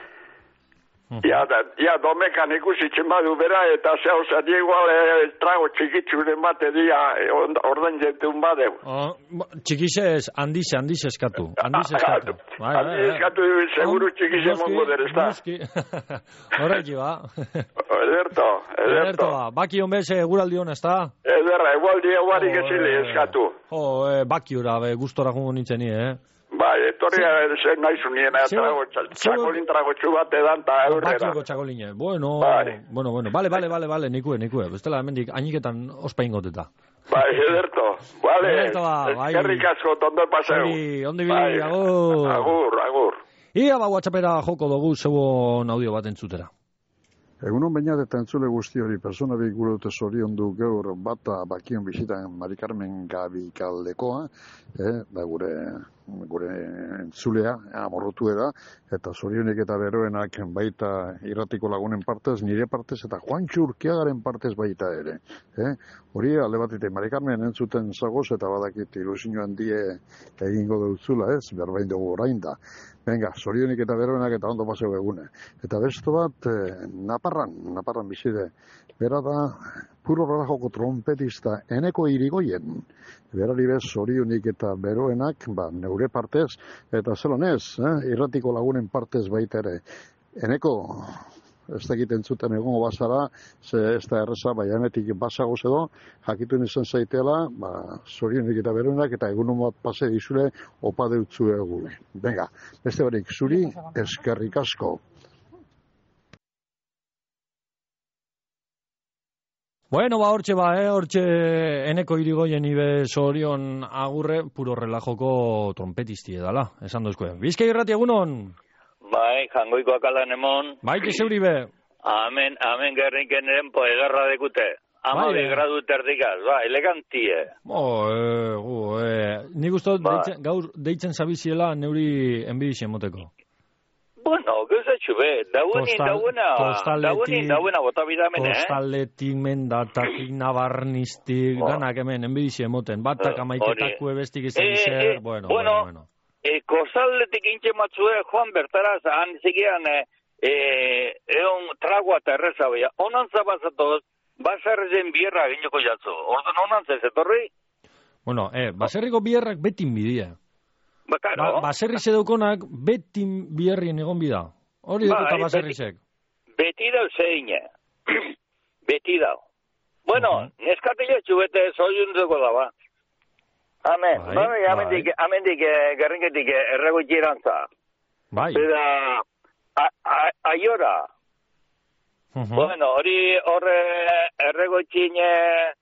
Ja, da, ja, domekan ikusitzen badu bera, eta zehau zari igual e, trago txikitzuren bate dia ordein jentun badeu. Oh, txikizez, handize, handize eskatu. Handize eskatu. Handize eskatu, seguru txikize mongo derezta. Horreki ba. Ederto, ederto. Baki hon bez, eguraldi hon, ez da? Ederra, eguraldi eguarik ezile eskatu. Jo, baki hura, gustora jungo nintzen ni, eh? Bai, etorria zen nahi zunien, txakolin trago txubat edan eta eurrera. Batxiko txakoline, bueno, bueno, bueno, bale, bale, bale, bale, nikue, nikue, bestela hemendik ainiketan ospa ingoteta. Bai, ederto, bale, ederto ba, bai. Eskerrik asko, tondo paseu. Bai, ondi bi, agur. Agur, agur. Ia ba, WhatsAppera joko dugu zeuon audio bat entzutera. Egunon bainat eta entzule guzti hori, persona bi gure dute zorion du gaur bata bakion bizitan Mari Carmen Gabikaldekoa, eh, da gure, gure entzulea, amorrotuera, eta zorionek eta beroenak baita irratiko lagunen partez, nire partez, eta Juan Txurkiagaren partez baita ere. Eh? Hori, alde batite, Mari Carmen entzuten zagoz, eta badakit ilusio handie egingo dutzula, ez, berbain dugu orain da. Venga, zorionik eta beroenak eta ondo paseo egune. Eta besto bat, eh, Naparran, Naparran bizide. Bera da, puro relajoko trompetista Eneko Irigoyen. Berari bez, zorionik eta beroenak, ba, neure partez, eta zelonez, eh, irratiko lagunen partez baita ere. Eneko, ez dakit entzuten egongo bazara, ze ez da erreza, baianetik basagoz edo, jakitun izan zaitela, ba, zorionik eta berunak, eta egunon bat pase dizure, opa deutzu egu. Venga, beste barik, zuri, eskerrik asko. Bueno, ba, hortxe ba, eh, hortxe Eneko Irigoyen ibe zorion agurre, puro relajoko trompetisti edala, esan dozkue. Bizkai irrati egunon? Bai, jangoiko akalan emon. Bai, que zeuri be? Amen, amen gerrinken eren po egarra dekute. Ama Bai, bai, gradu terdikaz, ba, elegantie. Bo, eh, gu, eh, nik uste Ba. deitzen, gaur deitzen zabiziela neuri enbidixen moteko. Bueno, gozatxu be, dauenin, Kostal- dauena, kostaletik- dauenin, dauena bota bidamen, eh? Kostaletik, mendatatik, nabarnistik, Ba. danak hemen, enbidixen moten, batak Eh, amaiketakue bestik izan Eh, zer, eh, bueno, bueno, bueno, bueno. E, kostaldetik intxe matzue, Juan Bertaraz, han zigian, e, e, egon tragua eta erreza beha. Onan zabazatoz, basarrezen bierra ginoko jatzo. Orduan onan zezetorri? Bueno, eh, baserriko bierrak betin bidia. Ba, karo. Ba, baserri zedeukonak betin bierrien egon bida. Hori Bai, dut baserrizek. Beti dau zeine. Beti dau. Bueno, uh -huh. neskatila txubete zoiuntzeko da, ba. Amen. Bai, Bai, amendik, bai. amendik, eh, gerrinketik eh, erregoitzi erantza. Bai. Zera, a- a- aiora. Mhm. Bueno, hori horre erregoitzine,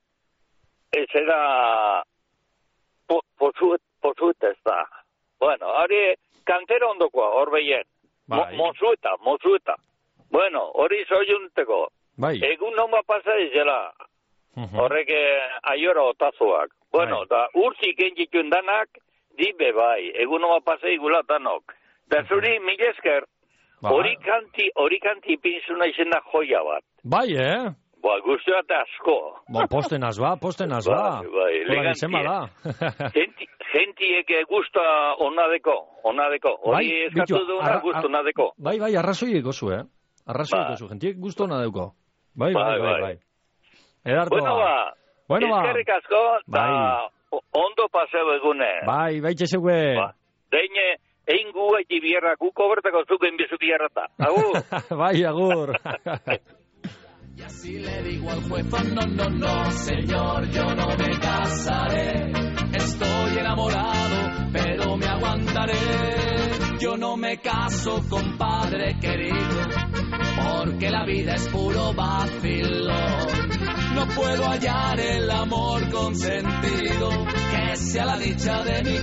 zera, po, pozuet, pozuet ez da. Bueno, hori kantera ondokoa, hor behien. Bai. Mo, mozueta, mozueta. Bueno, hori zoiunteko. Bai. Egun noma pasa izela. Mhm. Horrek eh, aiora otazuak. Bueno, da urzik entzitun danak, dibe bai, egun noma pasa igula danok. Da zuri, mil esker, Bai. hori kanti, hori kanti pinzuna izena joia bat. Bai, eh? Ba, guztua eta asko. Bo, posten azba, posten azba. Bai, bai, Hola, izema da. Genti, gentiek gusta onadeko, onadeko. Hori Bai, eskatu bitu, duena arra- gusto ar- onadeko. Bai, bai, arrazoiek oso, eh? Arrazoiek Ba. oso, jentiek gusto hona deuko. Bai, bai, Bai, bai, bai. bai. Edarto Bueno, ba, Bueno, ba. eskerrik asko, da Bai. o- ondo paseo egune. Bai, bai, txezeue. Ba, deine, egin gu gaiti bierra, gu kobertako zuken bizu bierrata. Agur! Bai, agur. Y así le digo al juez, no, no, no, señor, yo no me casaré. Estoy enamorado, pero me aguantaré. Yo no me caso, compadre querido, porque la vida es puro vacilón. No puedo hallar el amor con sentido, que sea la dicha de mi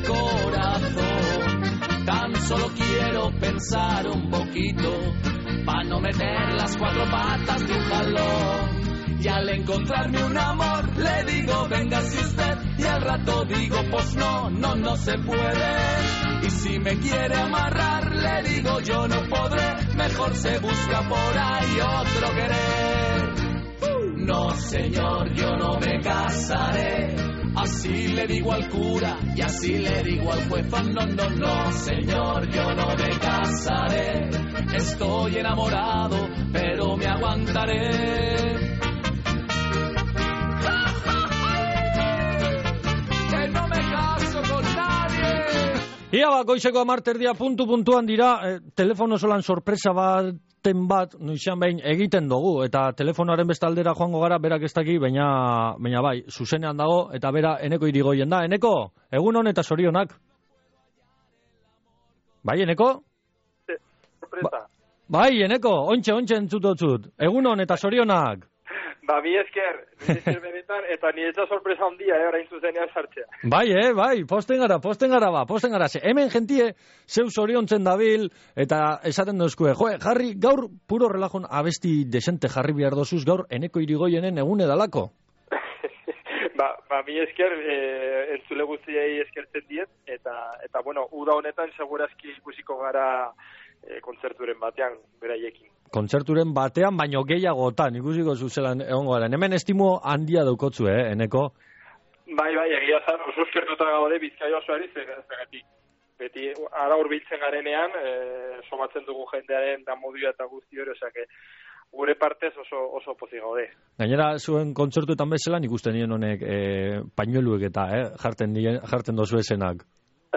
corazón. Tan solo quiero pensar un poquito, pa' no meter las cuatro patas de un jalón. Y al encontrarme un amor, le digo, véngase usted. Y al rato digo, pues no, no, no se puede. Y si me quiere amarrar, le digo, yo no podré. Mejor se busca por ahí otro querer. No, señor, yo no me casaré. Así le digo al cura y así le digo al juez. No, no, no, señor, yo no me casaré. Estoy enamorado, pero me aguantaré. Que no me caso con nadie. Ia ba, goizeko amarterdia puntu puntuan dira, eh, telefono solan sorpresa baten bat, noizan behin egiten dugu, eta telefonoaren bestaldera joango gara, berak ez daki, baina, baina bai, zuzenean dago, eta bera Eneko Irigoyen da. Eneko, egunon eta zorionak. Bai, Eneko? Sorpresa. Bai, Eneko, ontxe, ontxe entzutotzut. Egunon eta zorionak. Ba, mi esker, mi esker benetan, eta ni etza sorpresa handia, eh, orain zuzenean sartzea. Bai, eh, bai, posten gara, posten gara ba, posten gara. Ze, hemen jentie, zeu zoriontzen dabil, eta esaten dozkue, joe, jarri, gaur puro relajon abesti desente jarri behar dozuz, gaur Eneko Irigoyenen egune dalako. ba, ba, mi esker, eh, entzule guztiei eskertzen diet, eta, eta bueno, uda honetan segurazki ikusiko gara eh, kontzerturen batean, beraiekin. Kontzerturen batean, baino gehiagotan, ikusiko zuzelan egongo garen. Hemen estimo handia daukotzu, eh, Eneko? Bai, bai, egia zan, oso eskertuta gaude Bizkaia osoari, zergatik. Beti, ara hurbiltzen garenean, e, somatzen dugu jendearen da modua eta guzti hori, osake, gure partez oso, oso pozik gaude. Gainera, zuen kontzertuetan bezelan ikusten nien honek e, pañueluek eta, eh, jarten, dien, jarten dozu esenak.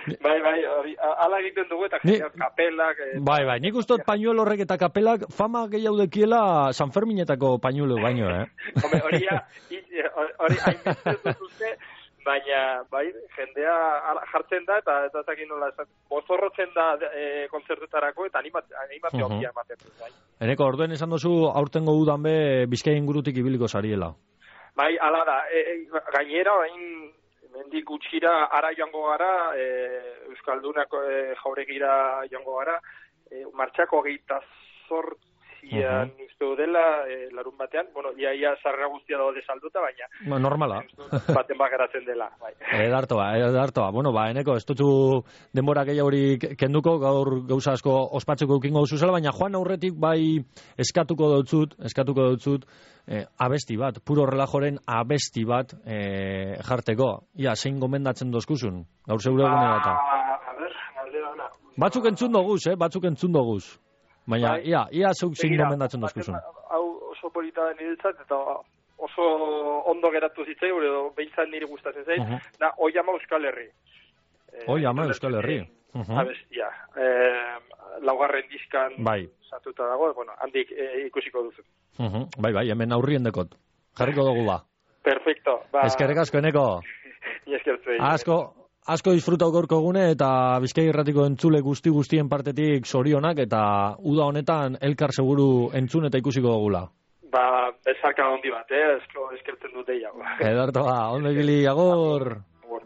Bai, bai, hori, ala egiten dugu eta Ni- kapelak... eh, Bai, bai, nik uste dut pañuelo horrek eta kapelak fama gehiago dekiela San Ferminetako pañuelo baino, eh? Hombre, hori ja, i- hori hainbeste duzute, baina, bai, jendea ala- jartzen da, eta ez dakit nola, esan, bozorrotzen da e, kontzertetarako, eta animat, animazio Mhm. handia ematen du, bai. Eneko, orduen esan duzu aurtengo udan be Bizkaia ingurutik ibiliko sariela. Bai, ala da, e, e, gainera, bain, mendik gutxira ara joango gara, e, Euskaldunak e, jauregira joango gara, e, martxako geita zortzian Mhm. uste dela, e, larun batean, bueno, ia, ia sarrera guztia daude salduta, baina Ba, normala. baten bakaratzen dela, bai. Edartoa, edartoa. Bueno, ba, eneko, ez dutzu denbora gehiagorik kenduko, gaur gauza asko ospatzeko ukingo duzuzela, baina joan aurretik bai eskatuko dautzut, eskatuko dautzut, eh, abesti bat, puro relajoren abesti bat eh, jarteko. Ia, zein gomendatzen dozkuzun, gaur zeure egunera eta. A ber, galdera ona. Batzuk entzun doguz, eh, batzuk entzun doguz. Baina, Bai. ia, ia zeuk zein Begira, gomendatzen dozkuzun. Hau oso polita da niretzat, eta oso ondo geratu zitzai, edo behintzat niri gustatzen zait, Mhm. da Oi ama Euskal Herri. Oi, ama Euskal Herri. Mhm. Abestia. Eh, laugarren diskan Bai. sartuta dago, bueno, handik eh, ikusiko duzu. Mhm. Bai, bai, hemen aurrien dekot. Jarriko dugu ba. Perfecto. Ba, Eskerrik asko, eneko. Ni eskertzuei. Asko, asko disfrutau gaurko egune eta Bizkai Irratiko entzule guzti guztien partetik zorionak eta uda honetan elkar seguru entzun eta ikusiko dugula. Ba, bezarka handi bat, eh? Esko, eskertzen dut deiago. Edarto ba, ondo ibili, agor.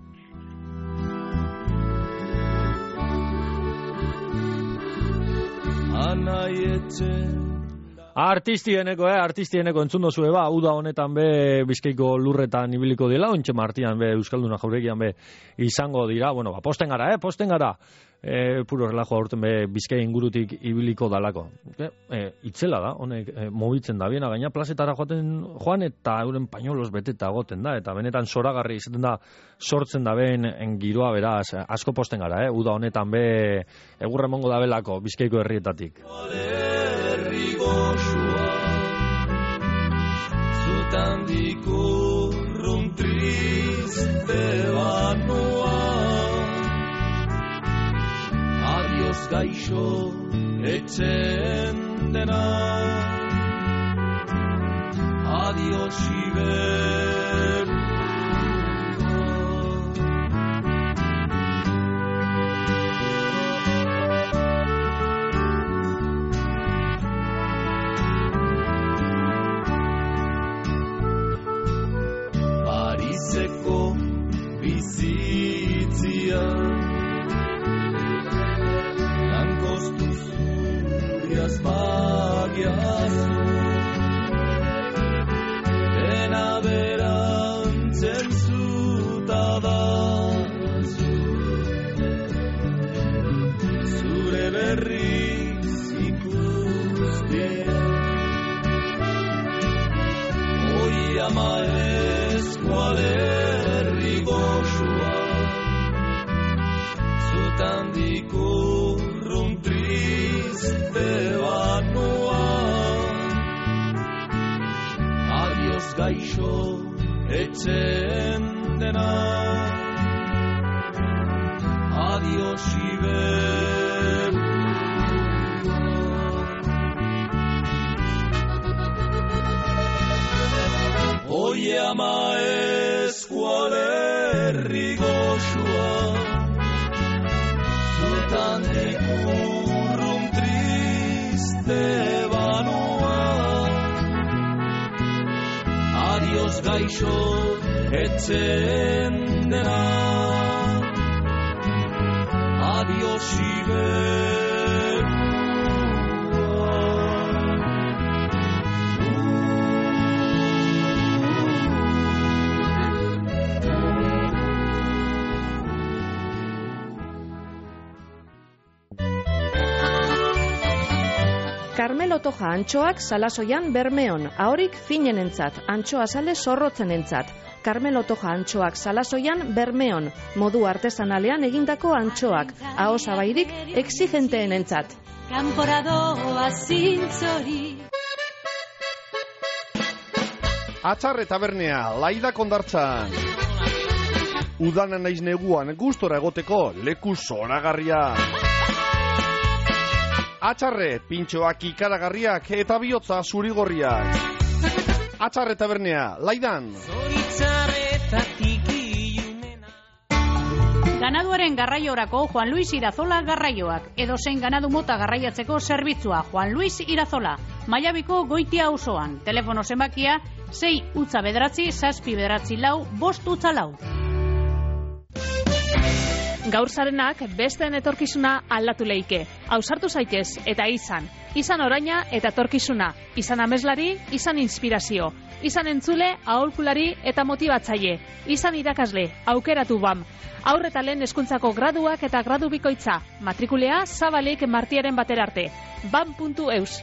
Anaietzen Artistieneko, eh, artistieneko entzun dozu eba, uda honetan be Bizkaiko lurretan ibiliko dela, ontxe martian be Euskalduna jauregian be izango dira, bueno, ba, posten gara, eh, posten gara, e, puro relajo aurten be Bizkai ingurutik ibiliko dalako. E, e, itzela da, honek e, mobitzen da, biena gaina plazetara joaten joan eta euren pañolos beteta goten da, eta benetan zoragarri izaten da sortzen da ben en giroa beraz, asko posten gara, eh, uda honetan be egurra mongo da belako Bizkaiko herrietatik. herri goxua zutan dikurrun triste banua adios gaixo etxen dena adios iber Pariseko bizitzia lankostu zuriaz magiazu dena berantzen zuta da zure berriz ikustea oi ama eskualerri goxua zutan dikurrun triste banua adios gaixo etxen dena adios iber Oie ama eskualerri goxua zutan dikurrun triste banua adios gaixo etxen dena adios iber Carmelo Toja antxoak salasoian Bermeon, ahorik finenentzat, antxoa sale zorrotzenentzat. Carmelo Toja antxoak salasoian Bermeon, modu artesanalean egindako antxoak, aho zabairik exigenteenentzat. Kanporadoa zintzori. Atzarre tabernea, laida kondartzan. Udana naiz neguan gustora egoteko leku zoragarria. Atxarre, pintxoak ikaragarriak eta bihotza zurigorriak. Atxarre tabernea, Laidan. Ganaduaren garraiorako Juan Luis Irazola garraioak. Edozein ganadu mota garraiatzeko zerbitzua Juan Luis Irazola. Maiabiko Goitia auzoan. Telefono zenbakia sei utza bederatzi, zazpi bederatzi lau, bost utza lau. Gaur zarenak besteen etorkizuna aldatu leike. Ausartu zaitez eta izan. Izan oraina eta etorkizuna. Izan ameslari, izan inspirazio. Izan entzule, aholkulari eta motibatzaile. Izan irakasle, aukeratu bam. Haur eta lehen hezkuntzako graduak eta gradu bikoitza. Matrikulea zabalik martiaren batera arte. bam puntu eus.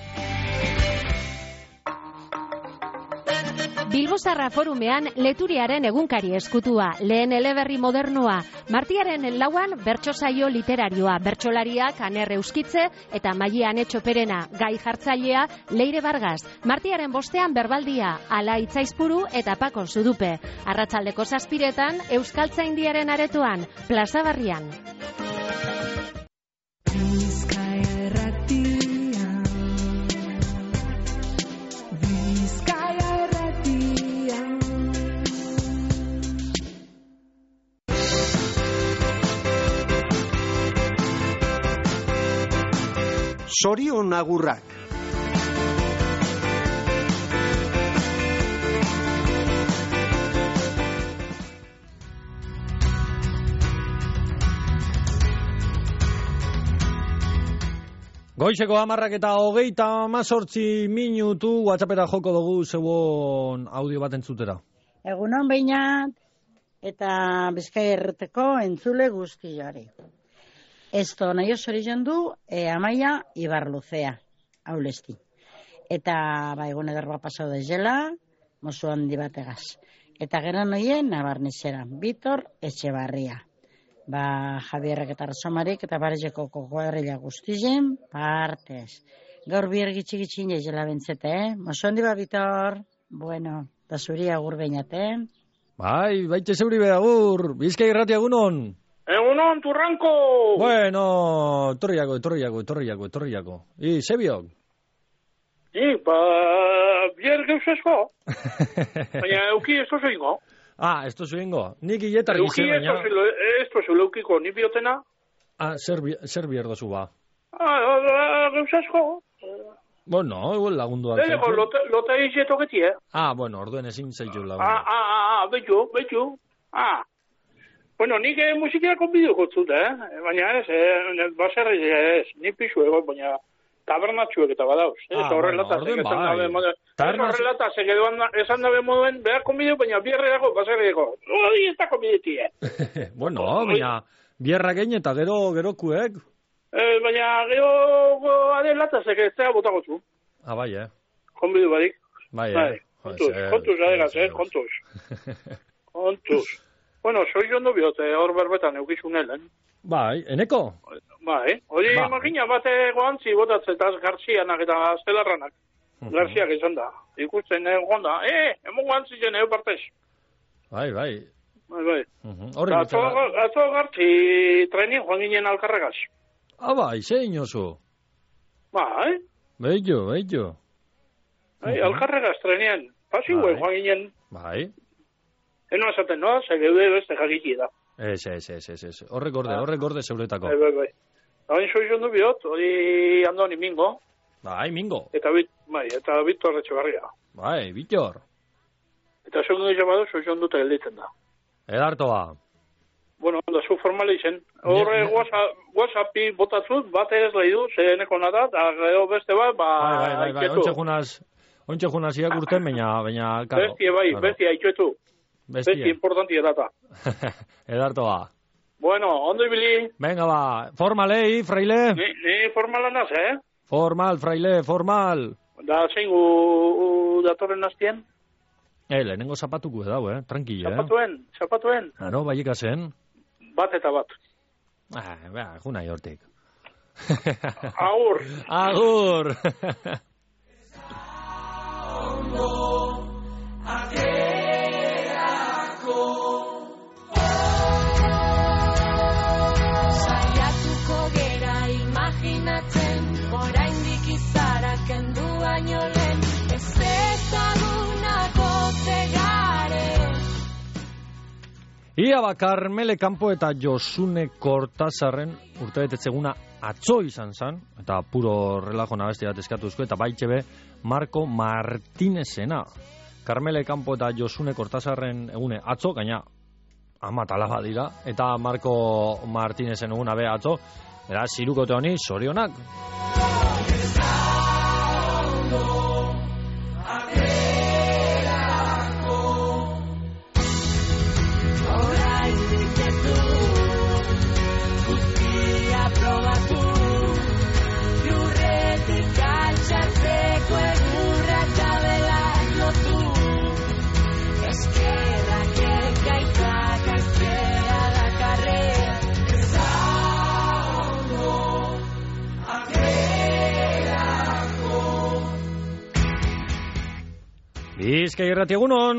Bilbozarra forumean leturiaren egunkari eskutua, lehen eleberri modernoa. Martiaren lauan bertso saio literarioa, bertsolariak Aner Euskitze eta Maia Anetxoperena, gai jartzailea Leire Vargas. Martiaren bostean berbaldia, Ala Itzaizpuru eta Pako Zudupe. Arratsaldeko zazpiretan Euskaltzaindiaren aretoan, Plaza Barrian. Zorion agurrak. Goizeko hamarrak eta hogeita hamazortzi minutu WhatsAppera joko dugu zeuon audio bat entzutera. Egunon beinat eta Bizkaia Irratiko entzule guztiari. Esto nahi osorion du e, Amaia Ibarluzea, haulesti. Eta ba, egun eder bat pasau da jela, mozu handi bategaz. Eta gero noien nabarnizera, Bitor Etxebarria. Ba, Javierrek eta Rasomarik eta Barezeko kokoarrila guztien, partez. Gaur bier gitxi-gitxin jela bentzete, eh? Mozu handi bat, Bitor. Bueno, da zuri agur beinate. Bai, baite zeuri behagur, Bizkai Irratia egunon. Egunon, turranko! Bueno, etorriako, etorriako, etorriako, etorriako. I, zebiok? I, ba, bier geuzesko. Baina, euki ez tozu ingo. Ah, ez tozu ingo. Nik illetar gize, baina... Euki ez tozu leukiko, ni biotena. Ah, zer, zer bier dozu ba? Ah, geuzesko. Bueno, igual lagundu altzen. Ego, lote izeto geti, eh? Ah, bueno, orduen ezin zeitu lagundu. Ah, ah, ah, betu, betu. Ah. Bueno, nik eh, musikera konbidu gotzut, eh? Baina ez, eh, baserri ez, ni pixu ego, baina tabernatxuek eta badauz. Eh? Ah, horrelata, bueno, orden bai. Tabernas... Horrelata, segeduan esan dabe moduen, behar konbidu, baina bierrerako, baserri ego. Oi, ez da konbideti, eh? Bueno, baina bierra gein eta gero, gero kuek. Eh, baina gero adelata, segetzea botagotzu. Ah, bai, eh? Konbidu badik. Bai, eh? Kontuz, kontuz, aderaz, eh? Kontuz. Kontuz. Bueno, soy yo no biote, hor berbetan eukizunelen. Bai, eneko? Bai, hori ba. Makina bate goantzi botatzetaz Garzianak eta Astelarranak. Uh -huh. Garziak izan da. Ikusten egon da, eh, emon goantzi jen eo partez. Bai, bai. Bai, bai. Uh -huh. Atzo, atzo Garzi trenin joan ginen alkarregaz. Ah, bai, zein oso? Bai. Bello, bello. Bai, uh -huh. alkarregaz trenien. Pasiuen joan ginen. Bai. Eno esaten, no? Segeude beste jakiki da. Ez, ez, ez, ez, ez. Horrek gorde, horrek gorde zeuretako. Bai, bai, bai. Hain soizun du biot, hori andoni mingo. Bai, mingo. Eta bit, bai, eta Bitor Etxebarria. Bai, Bitor. Eta segundu ditzen badu, soizun dute gelditzen da. Edartoa. Bueno, da zu formale izen. Horre WhatsAppi botatzut, bate ez lehidu, zeheneko nada, da gero beste bat, ba... Bai, bai, bai, bai, ontxe junaz, ontxe junaz irakurten, baina, baina, karo. Bestie, bai, claro. Bestie, haitxuetu. Bestie. Bestie, importanti edata. Edartoa. Bueno, ondo ibili. Venga, ba, formalei, fraile. Ni, ni formala naz, eh? Formal, fraile, formal. Da, zein gu datorren naztien? Eh, lehenengo zapatuko edau, eh? Tranquilo, eh? Zapatuen, zapatuen. Ano, baieka zen. Bat eta bat. Ah, ba, juna jortik. Agur. Agur. Saiatuko gera imaginatzen, oraindik izara kendu baino lehen, ez ezagunako zegaren. Ia ba, Karmele Campo eta Josune Kortazarren urtebetetzeguna atzo izan zan, eta puro relajo nabesti bat eskatuzko, eta baitxebe Marco Martinezena. Karmele Campo eta Josune Kortazarren egune atzo, gaina ama talaba dira, eta Marco Martinezen eguna be atzo, era zirukote honi zorionak. Bizkai Irrati, egunon!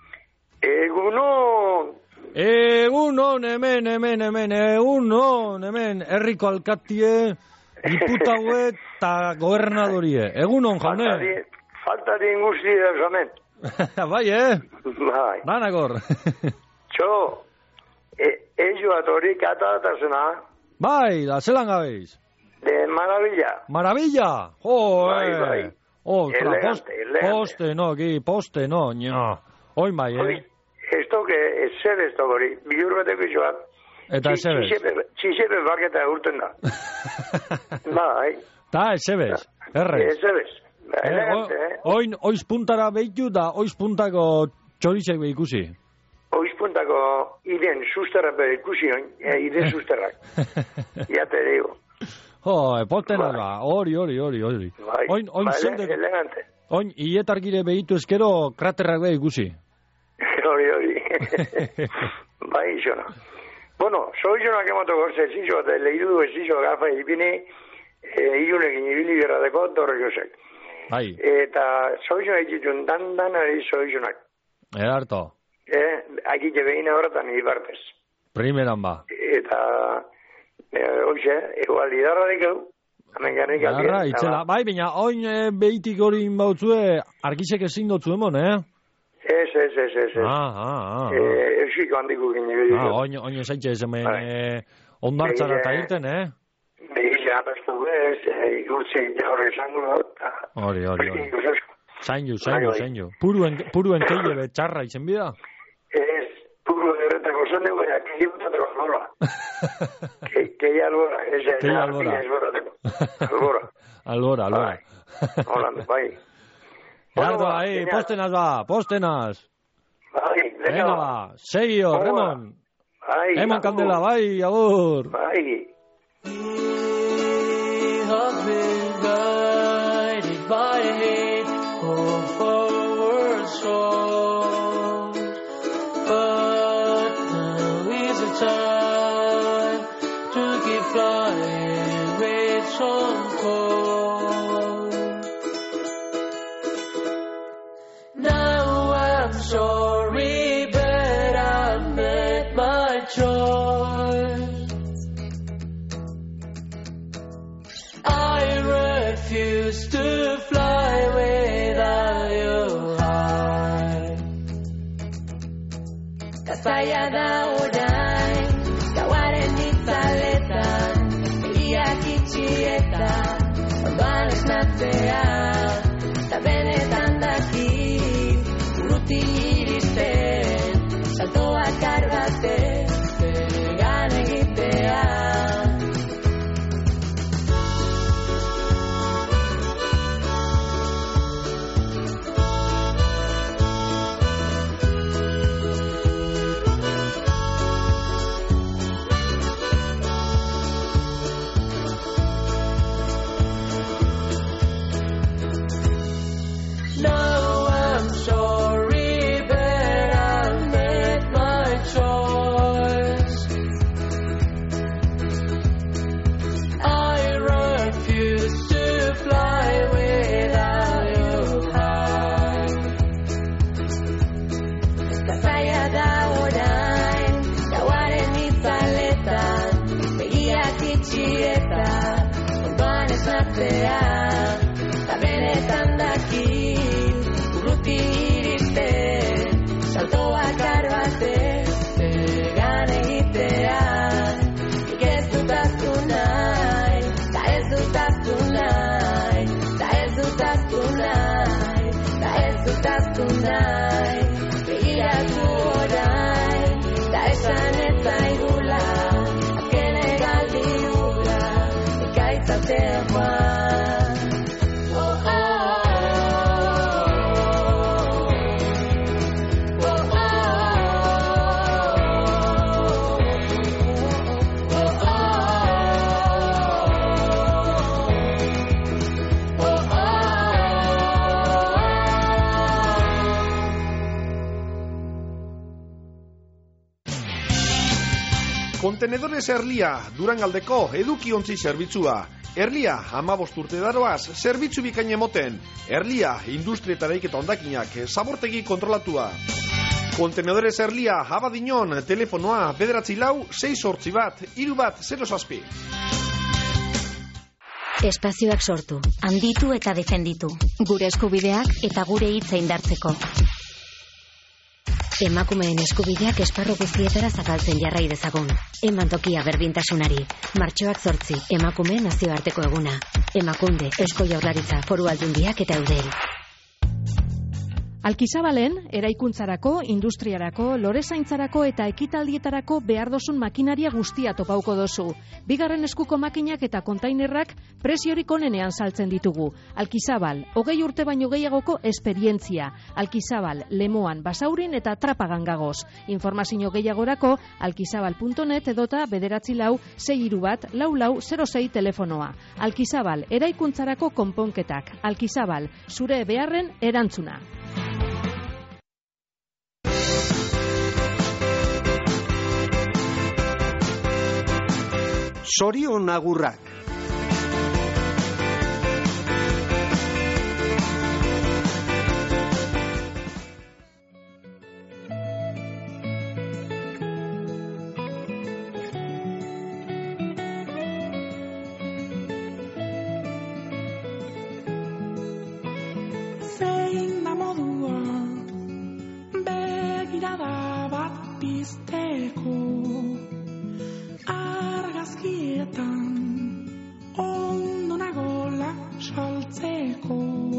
Egunon! Egunon, hemen, hemen, hemen, egunon, hemen, herriko alkatie, diputaue eta gobernadorie. Egunon, jaune! Falta di guzti da, hemen. Bai, eh? Bai. Banakor. Txo, ello atorik atatasuna. Bai, da, zelan gabeiz? De maravilla. Maravilla? Jo, bai, eh. bai. Oh, elegante, poste, elegante. Poste, no, aquí, poste, no, no. Hoy mai, eh? Esto que es ser esto, gori. Bilur bateko isoat. Eta esebez. Txisepe baketa urten da. Bai. Ta, esebez. Errez. Esebez. Elegante, eh? Oin, oiz puntara behitu da, oiz puntako txorizek behikusi. Oiz puntako iden susterra behikusi, oin. Iden susterrak. Ya te digo. Jo, epotena da, hori, hori, hori, hori. Bai, oin, oin bai, zelde, elegante. Oin, ietargire behitu ezkero kraterrak behi ikusi. Hori, hori. Bai, izona. Bueno, soy zonak emato gortze zizo, eta lehidu du zizo gafa ipini, e, irunekin ibili gerrateko, torre josek. Bai. Eta soy zonak ikitun dan dan ari soy zonak. Edarto. Eh, akite behina horretan ibartez. Primeran ba. Eta... Eh, oixe, igual lidarrarik egu, hemen garrik aldi. Garra, itzela, bai, baina oin e, behitik hori inbautzue, argisek ezin dutzu emon, eh? Ez, ez, ez, ez. Ah, ah, ah. Eh, eusiko handiko gine bedi. Ah, oin, oin esaitxe ez hemen eh, ondartzara eta irten, eh? Begize, apastu ez, igurtze horre esango dut. Hori, hori, hori. Zainu, zainu, zainu. Puruen, puruen keile betxarra izen bida? Ez, puru erretako zone, baina, kilibutateko nola. Que ya albora, ese que ya albora. Albora. Albora, albora. Holanda, bai. Gerardo, ahí, postenaz ba, postenaz. Bai, venga ba, segio, Remon. Bai. Remon Candela, bai, agur. Bai. We have been guided by a hate for forward souls, but now is the time to keep flying with some cold. Now I'm sorry, but I made my choice. I refuse to fly without your heart. Zaila da orain, gauaren itzaletan, egiak itxietan, orduan esnatzea, eta benetan dakit, urruti iristen, saltoak arbatez, began egitea. esnatzea, eta benetan daki, urruti iristen, salto bakar batez, egan egitea, nik ez dut aztu nahi, eta ez dut aztu nahi, eta ez dut aztu nahi, eta ez dut aztu nahi, begiratu orain, eta esan ez zaigula, azken egaldi hura, ekaitzatea joan. Oh, oh. Kontenedores Erlia, Durangaldeko edukiontzi zerbitzua. Erlia, hamabost urte daroaz, zerbitzu bikain emoten. Erlia, industria eta eraiketa hondakinak, zabortegi kontrolatua. Kontenedores Erlia, Abadiñon, telefonoa, bederatzi lau, sei sortzi bat, hiru bat, zero zazpi. Espazioak sortu, handitu eta defenditu. Gure eskubideak eta gure hitza indartzeko. Emakumeen eskubideak esparru guztietara zabaltzen jarrai dezagun. Eman tokia berdintasunari. Martxoak zortzi, emakumeen nazioarteko eguna. Emakunde, Eusko Jaurlaritza, Foru Aldundiak eta Eudel. Alkizabalen, eraikuntzarako, industriarako, lorezaintzarako eta ekitaldietarako behar dozun makinaria guztia topauko dozu. Bigarren eskuko makinak eta kontainerrak preziorik onenean saltzen ditugu. Alkizabal, hogei urte baino gehiagoko esperientzia. Alkizabal, Lemoan, Basaurin eta Trapagan gagoz. Informazio gehiagorako alkizabal puntu net edota bederatzi lau, sei hiru bat, lau lau, zero sei telefonoa. Alkizabal, eraikuntzarako konponketak. Alkizabal, zure beharren erantzuna. Sorion agurrak. Zein da modua begirada bat pizteko, argazkietan ondo nagola saltzeko.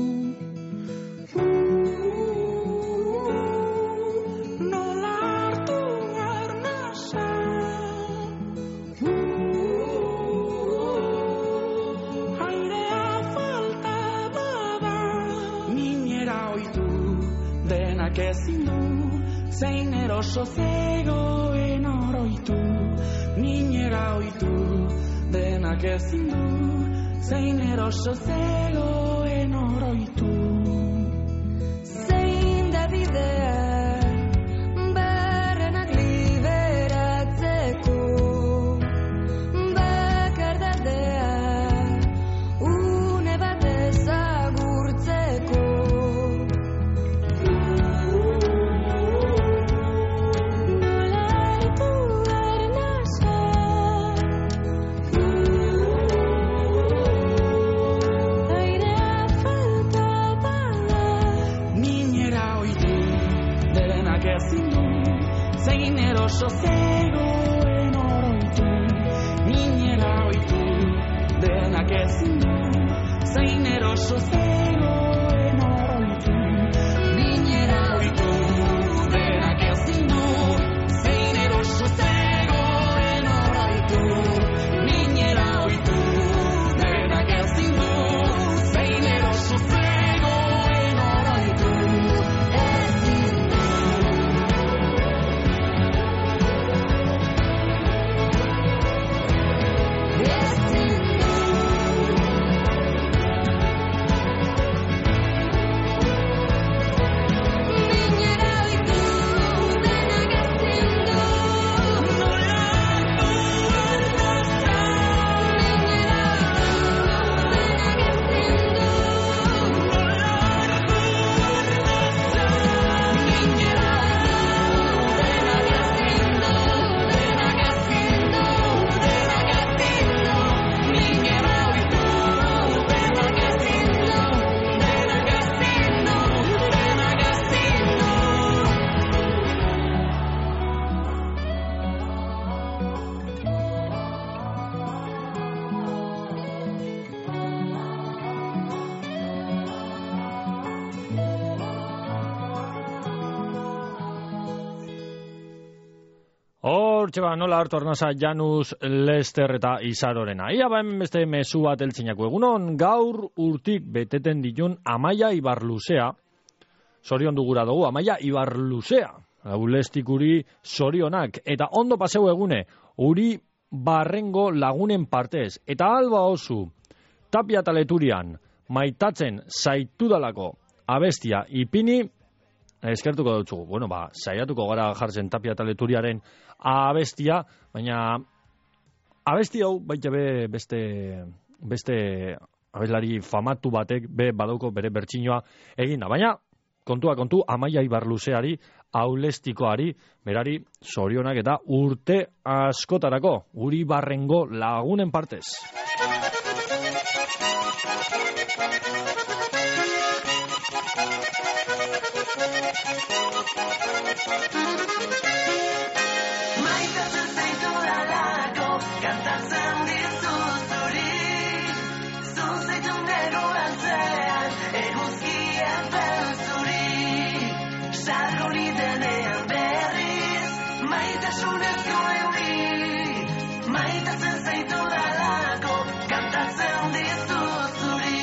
Nola hartu arnasa, airea falta bada, minera oitu denak ezin du, zein eroso zegoen oroitu. Minera oitu, denak ezin du, zein eroso zegoen oroitu. Zein da bidea, barrenak liberatzeko, bakardadea, une bat ezagurtzeko. Zein eroso zegoen oroitu, minera oitu, denak ezin du, zein eroso zegoen oroitu, minera oitu, denak ezin du, zein eroso zegoen oroitu, minera oitu, denak ezin du, zein eroso zegoen oroitu, ezin du. hortxe ba, nola hartu arnaza Janus, Lester eta Izarorena. Ia ba, hemen beste mezu bat eltzinako. Egunon, gaur urtik beteten ditun Amaia Ibarluzea, zorion dugura dugu, Amaia Ibarluzea, Aulestikuri zorionak, eta ondo paseu egune, uri barrengo lagunen partez, eta alba osu, Tapia taleturian, maitatzen zaitudalako abestia ipini, eskertuko dutzugu. Bueno, ba, saiatuko gara jartzen Tapia taleturiaren abestia, baina abesti hau baita be beste beste abeslari famatu batek be badauko bere bertsinoa eginda, baina kontua kontu Amaia Ibarluzeari, Aulestikoari, berari zorionak eta urte askotarako, uri barrengo lagunen partez. Maitatzen zaitudalako kantatzen dizut zuri, zu zaitun gero antzean eguzkien beltzuri, sargo denean berriz maitasunezko euri, maitatzen zaitudalako kantatzen dizut zuri.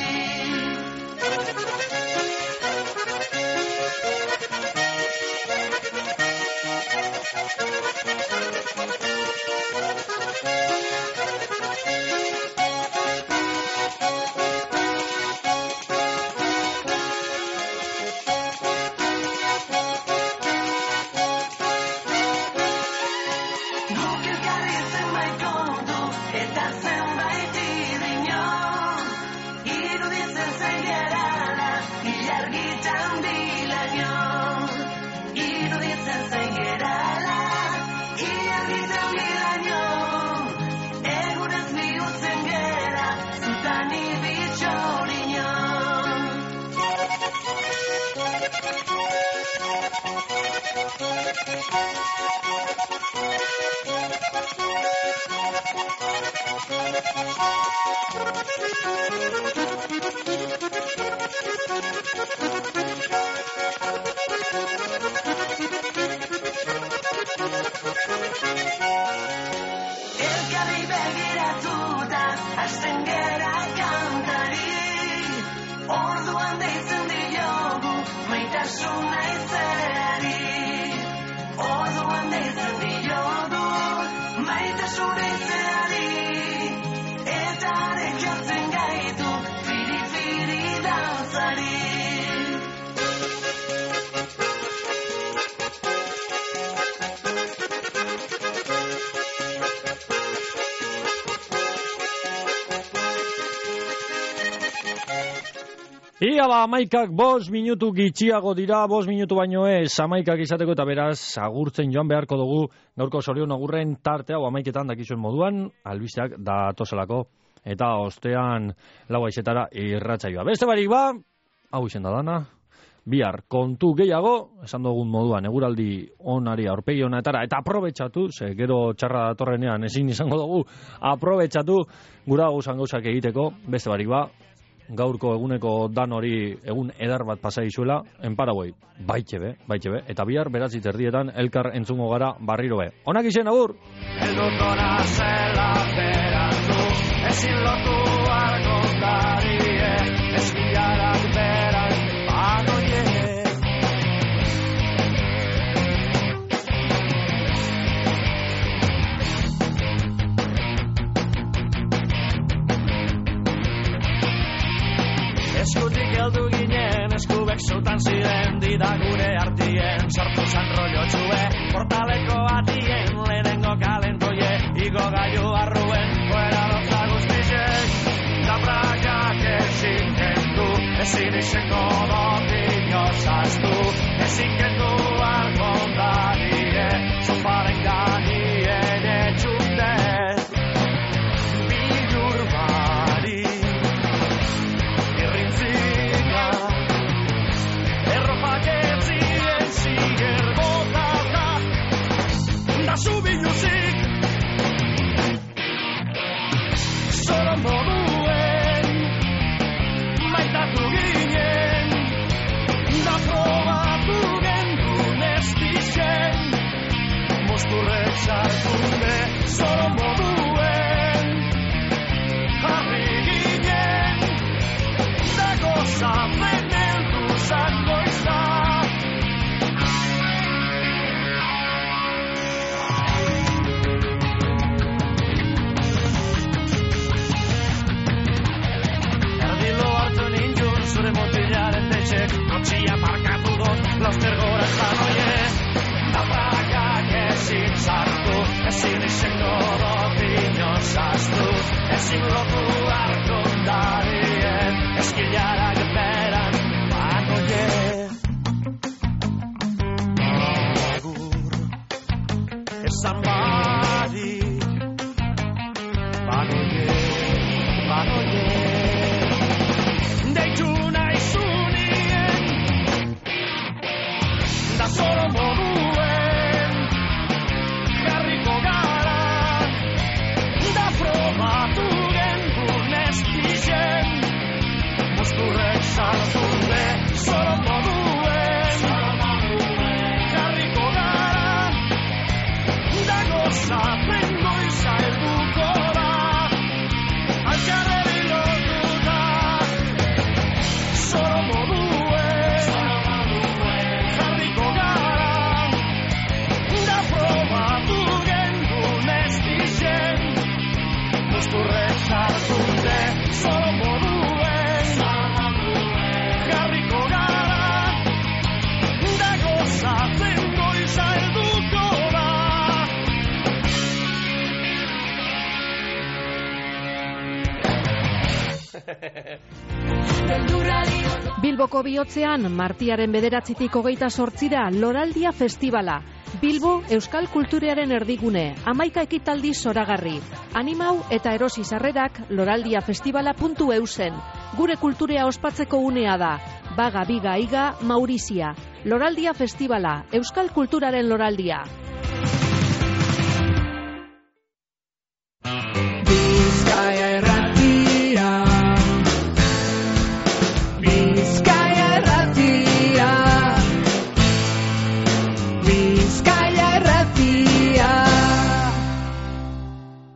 Elkarri begiratuta hasten gera kantari, orduan deitzen diogu maitasuna izerari, orduan deitzen diogu maitasuna izerari, eta arek jartzen gaitu firi-firi dantzari. Ia ba, amaikak bost minutu gitxiago dira, bost minutu baino ez, amaikak izateko eta beraz, agurtzen joan beharko dugu, gaurko zorion agurren tarte hau amaiketan dakizuen moduan, albisteak datozelako, eta ostean lau aizetara irratsaioa. Beste barik ba, hau izen da dana, bihar kontu gehiago, esan dugun moduan, eguraldi onari aurpegi honetara, eta aprobetxatu, ze gero txarra datorrenean ezin izango dugu, aprobetxatu gura gauzan gauzak egiteko, beste barik ba, gaurko eguneko dan hori egun edar bat pasa izuela, enparauei, baitxe be, baitxe be, eta bihar beratzi terdietan elkar entzungo gara barriro be. Onak izen, agur! Eldutona zela beratu, ezin lotu argondarie, ez bilarak berak pagoie. Eskutik geldu ginen, eskubek zutan ziren, dida gure artien, sortu zan rollo txue, portaleko batien, lehenengo kalentoie, igo gaiu arruen, fuera lotza guztizek, da prakak ezin kendu, ezin izango dotik osaztu, ezin kendu argondarie, zoparen ganien etxute, bilur bari, da subiluzik zoro moduen maitatu ginen da probatu gendun ez dizen mosturrek sartu dut, ezin lotu arkondarien, eskilarak beran banoie. Agur, esan badi, banoie, banoie. Deitu nahi zunien, da zoro moduen, jarriko gara, da probatu genuen estizen, musturrek sartzunde, zoro moduen, jarriko gara, da gozatzen goiza helduko da, alkarreri lotuta, zoro moduen, jarriko gara, da probatu genuen estizen, musturrek sartzunde, zoro moduen, jarriko gara, da gozatzen goiza helduko da. Bilboko bihotzean, martiaren bederatzitik hogeita sortzira Loraldia Festivala. Bilbo Euskal Kulturaren erdigune, hamaika ekitaldi zoragarri. Animau eta erosi sarrerak loraldiafestivala puntu eu zen. Gure kulturea ospatzeko unea da. Baga, biga, iga, Maurizia. Loraldia Festivala, Euskal Kulturaren loraldia.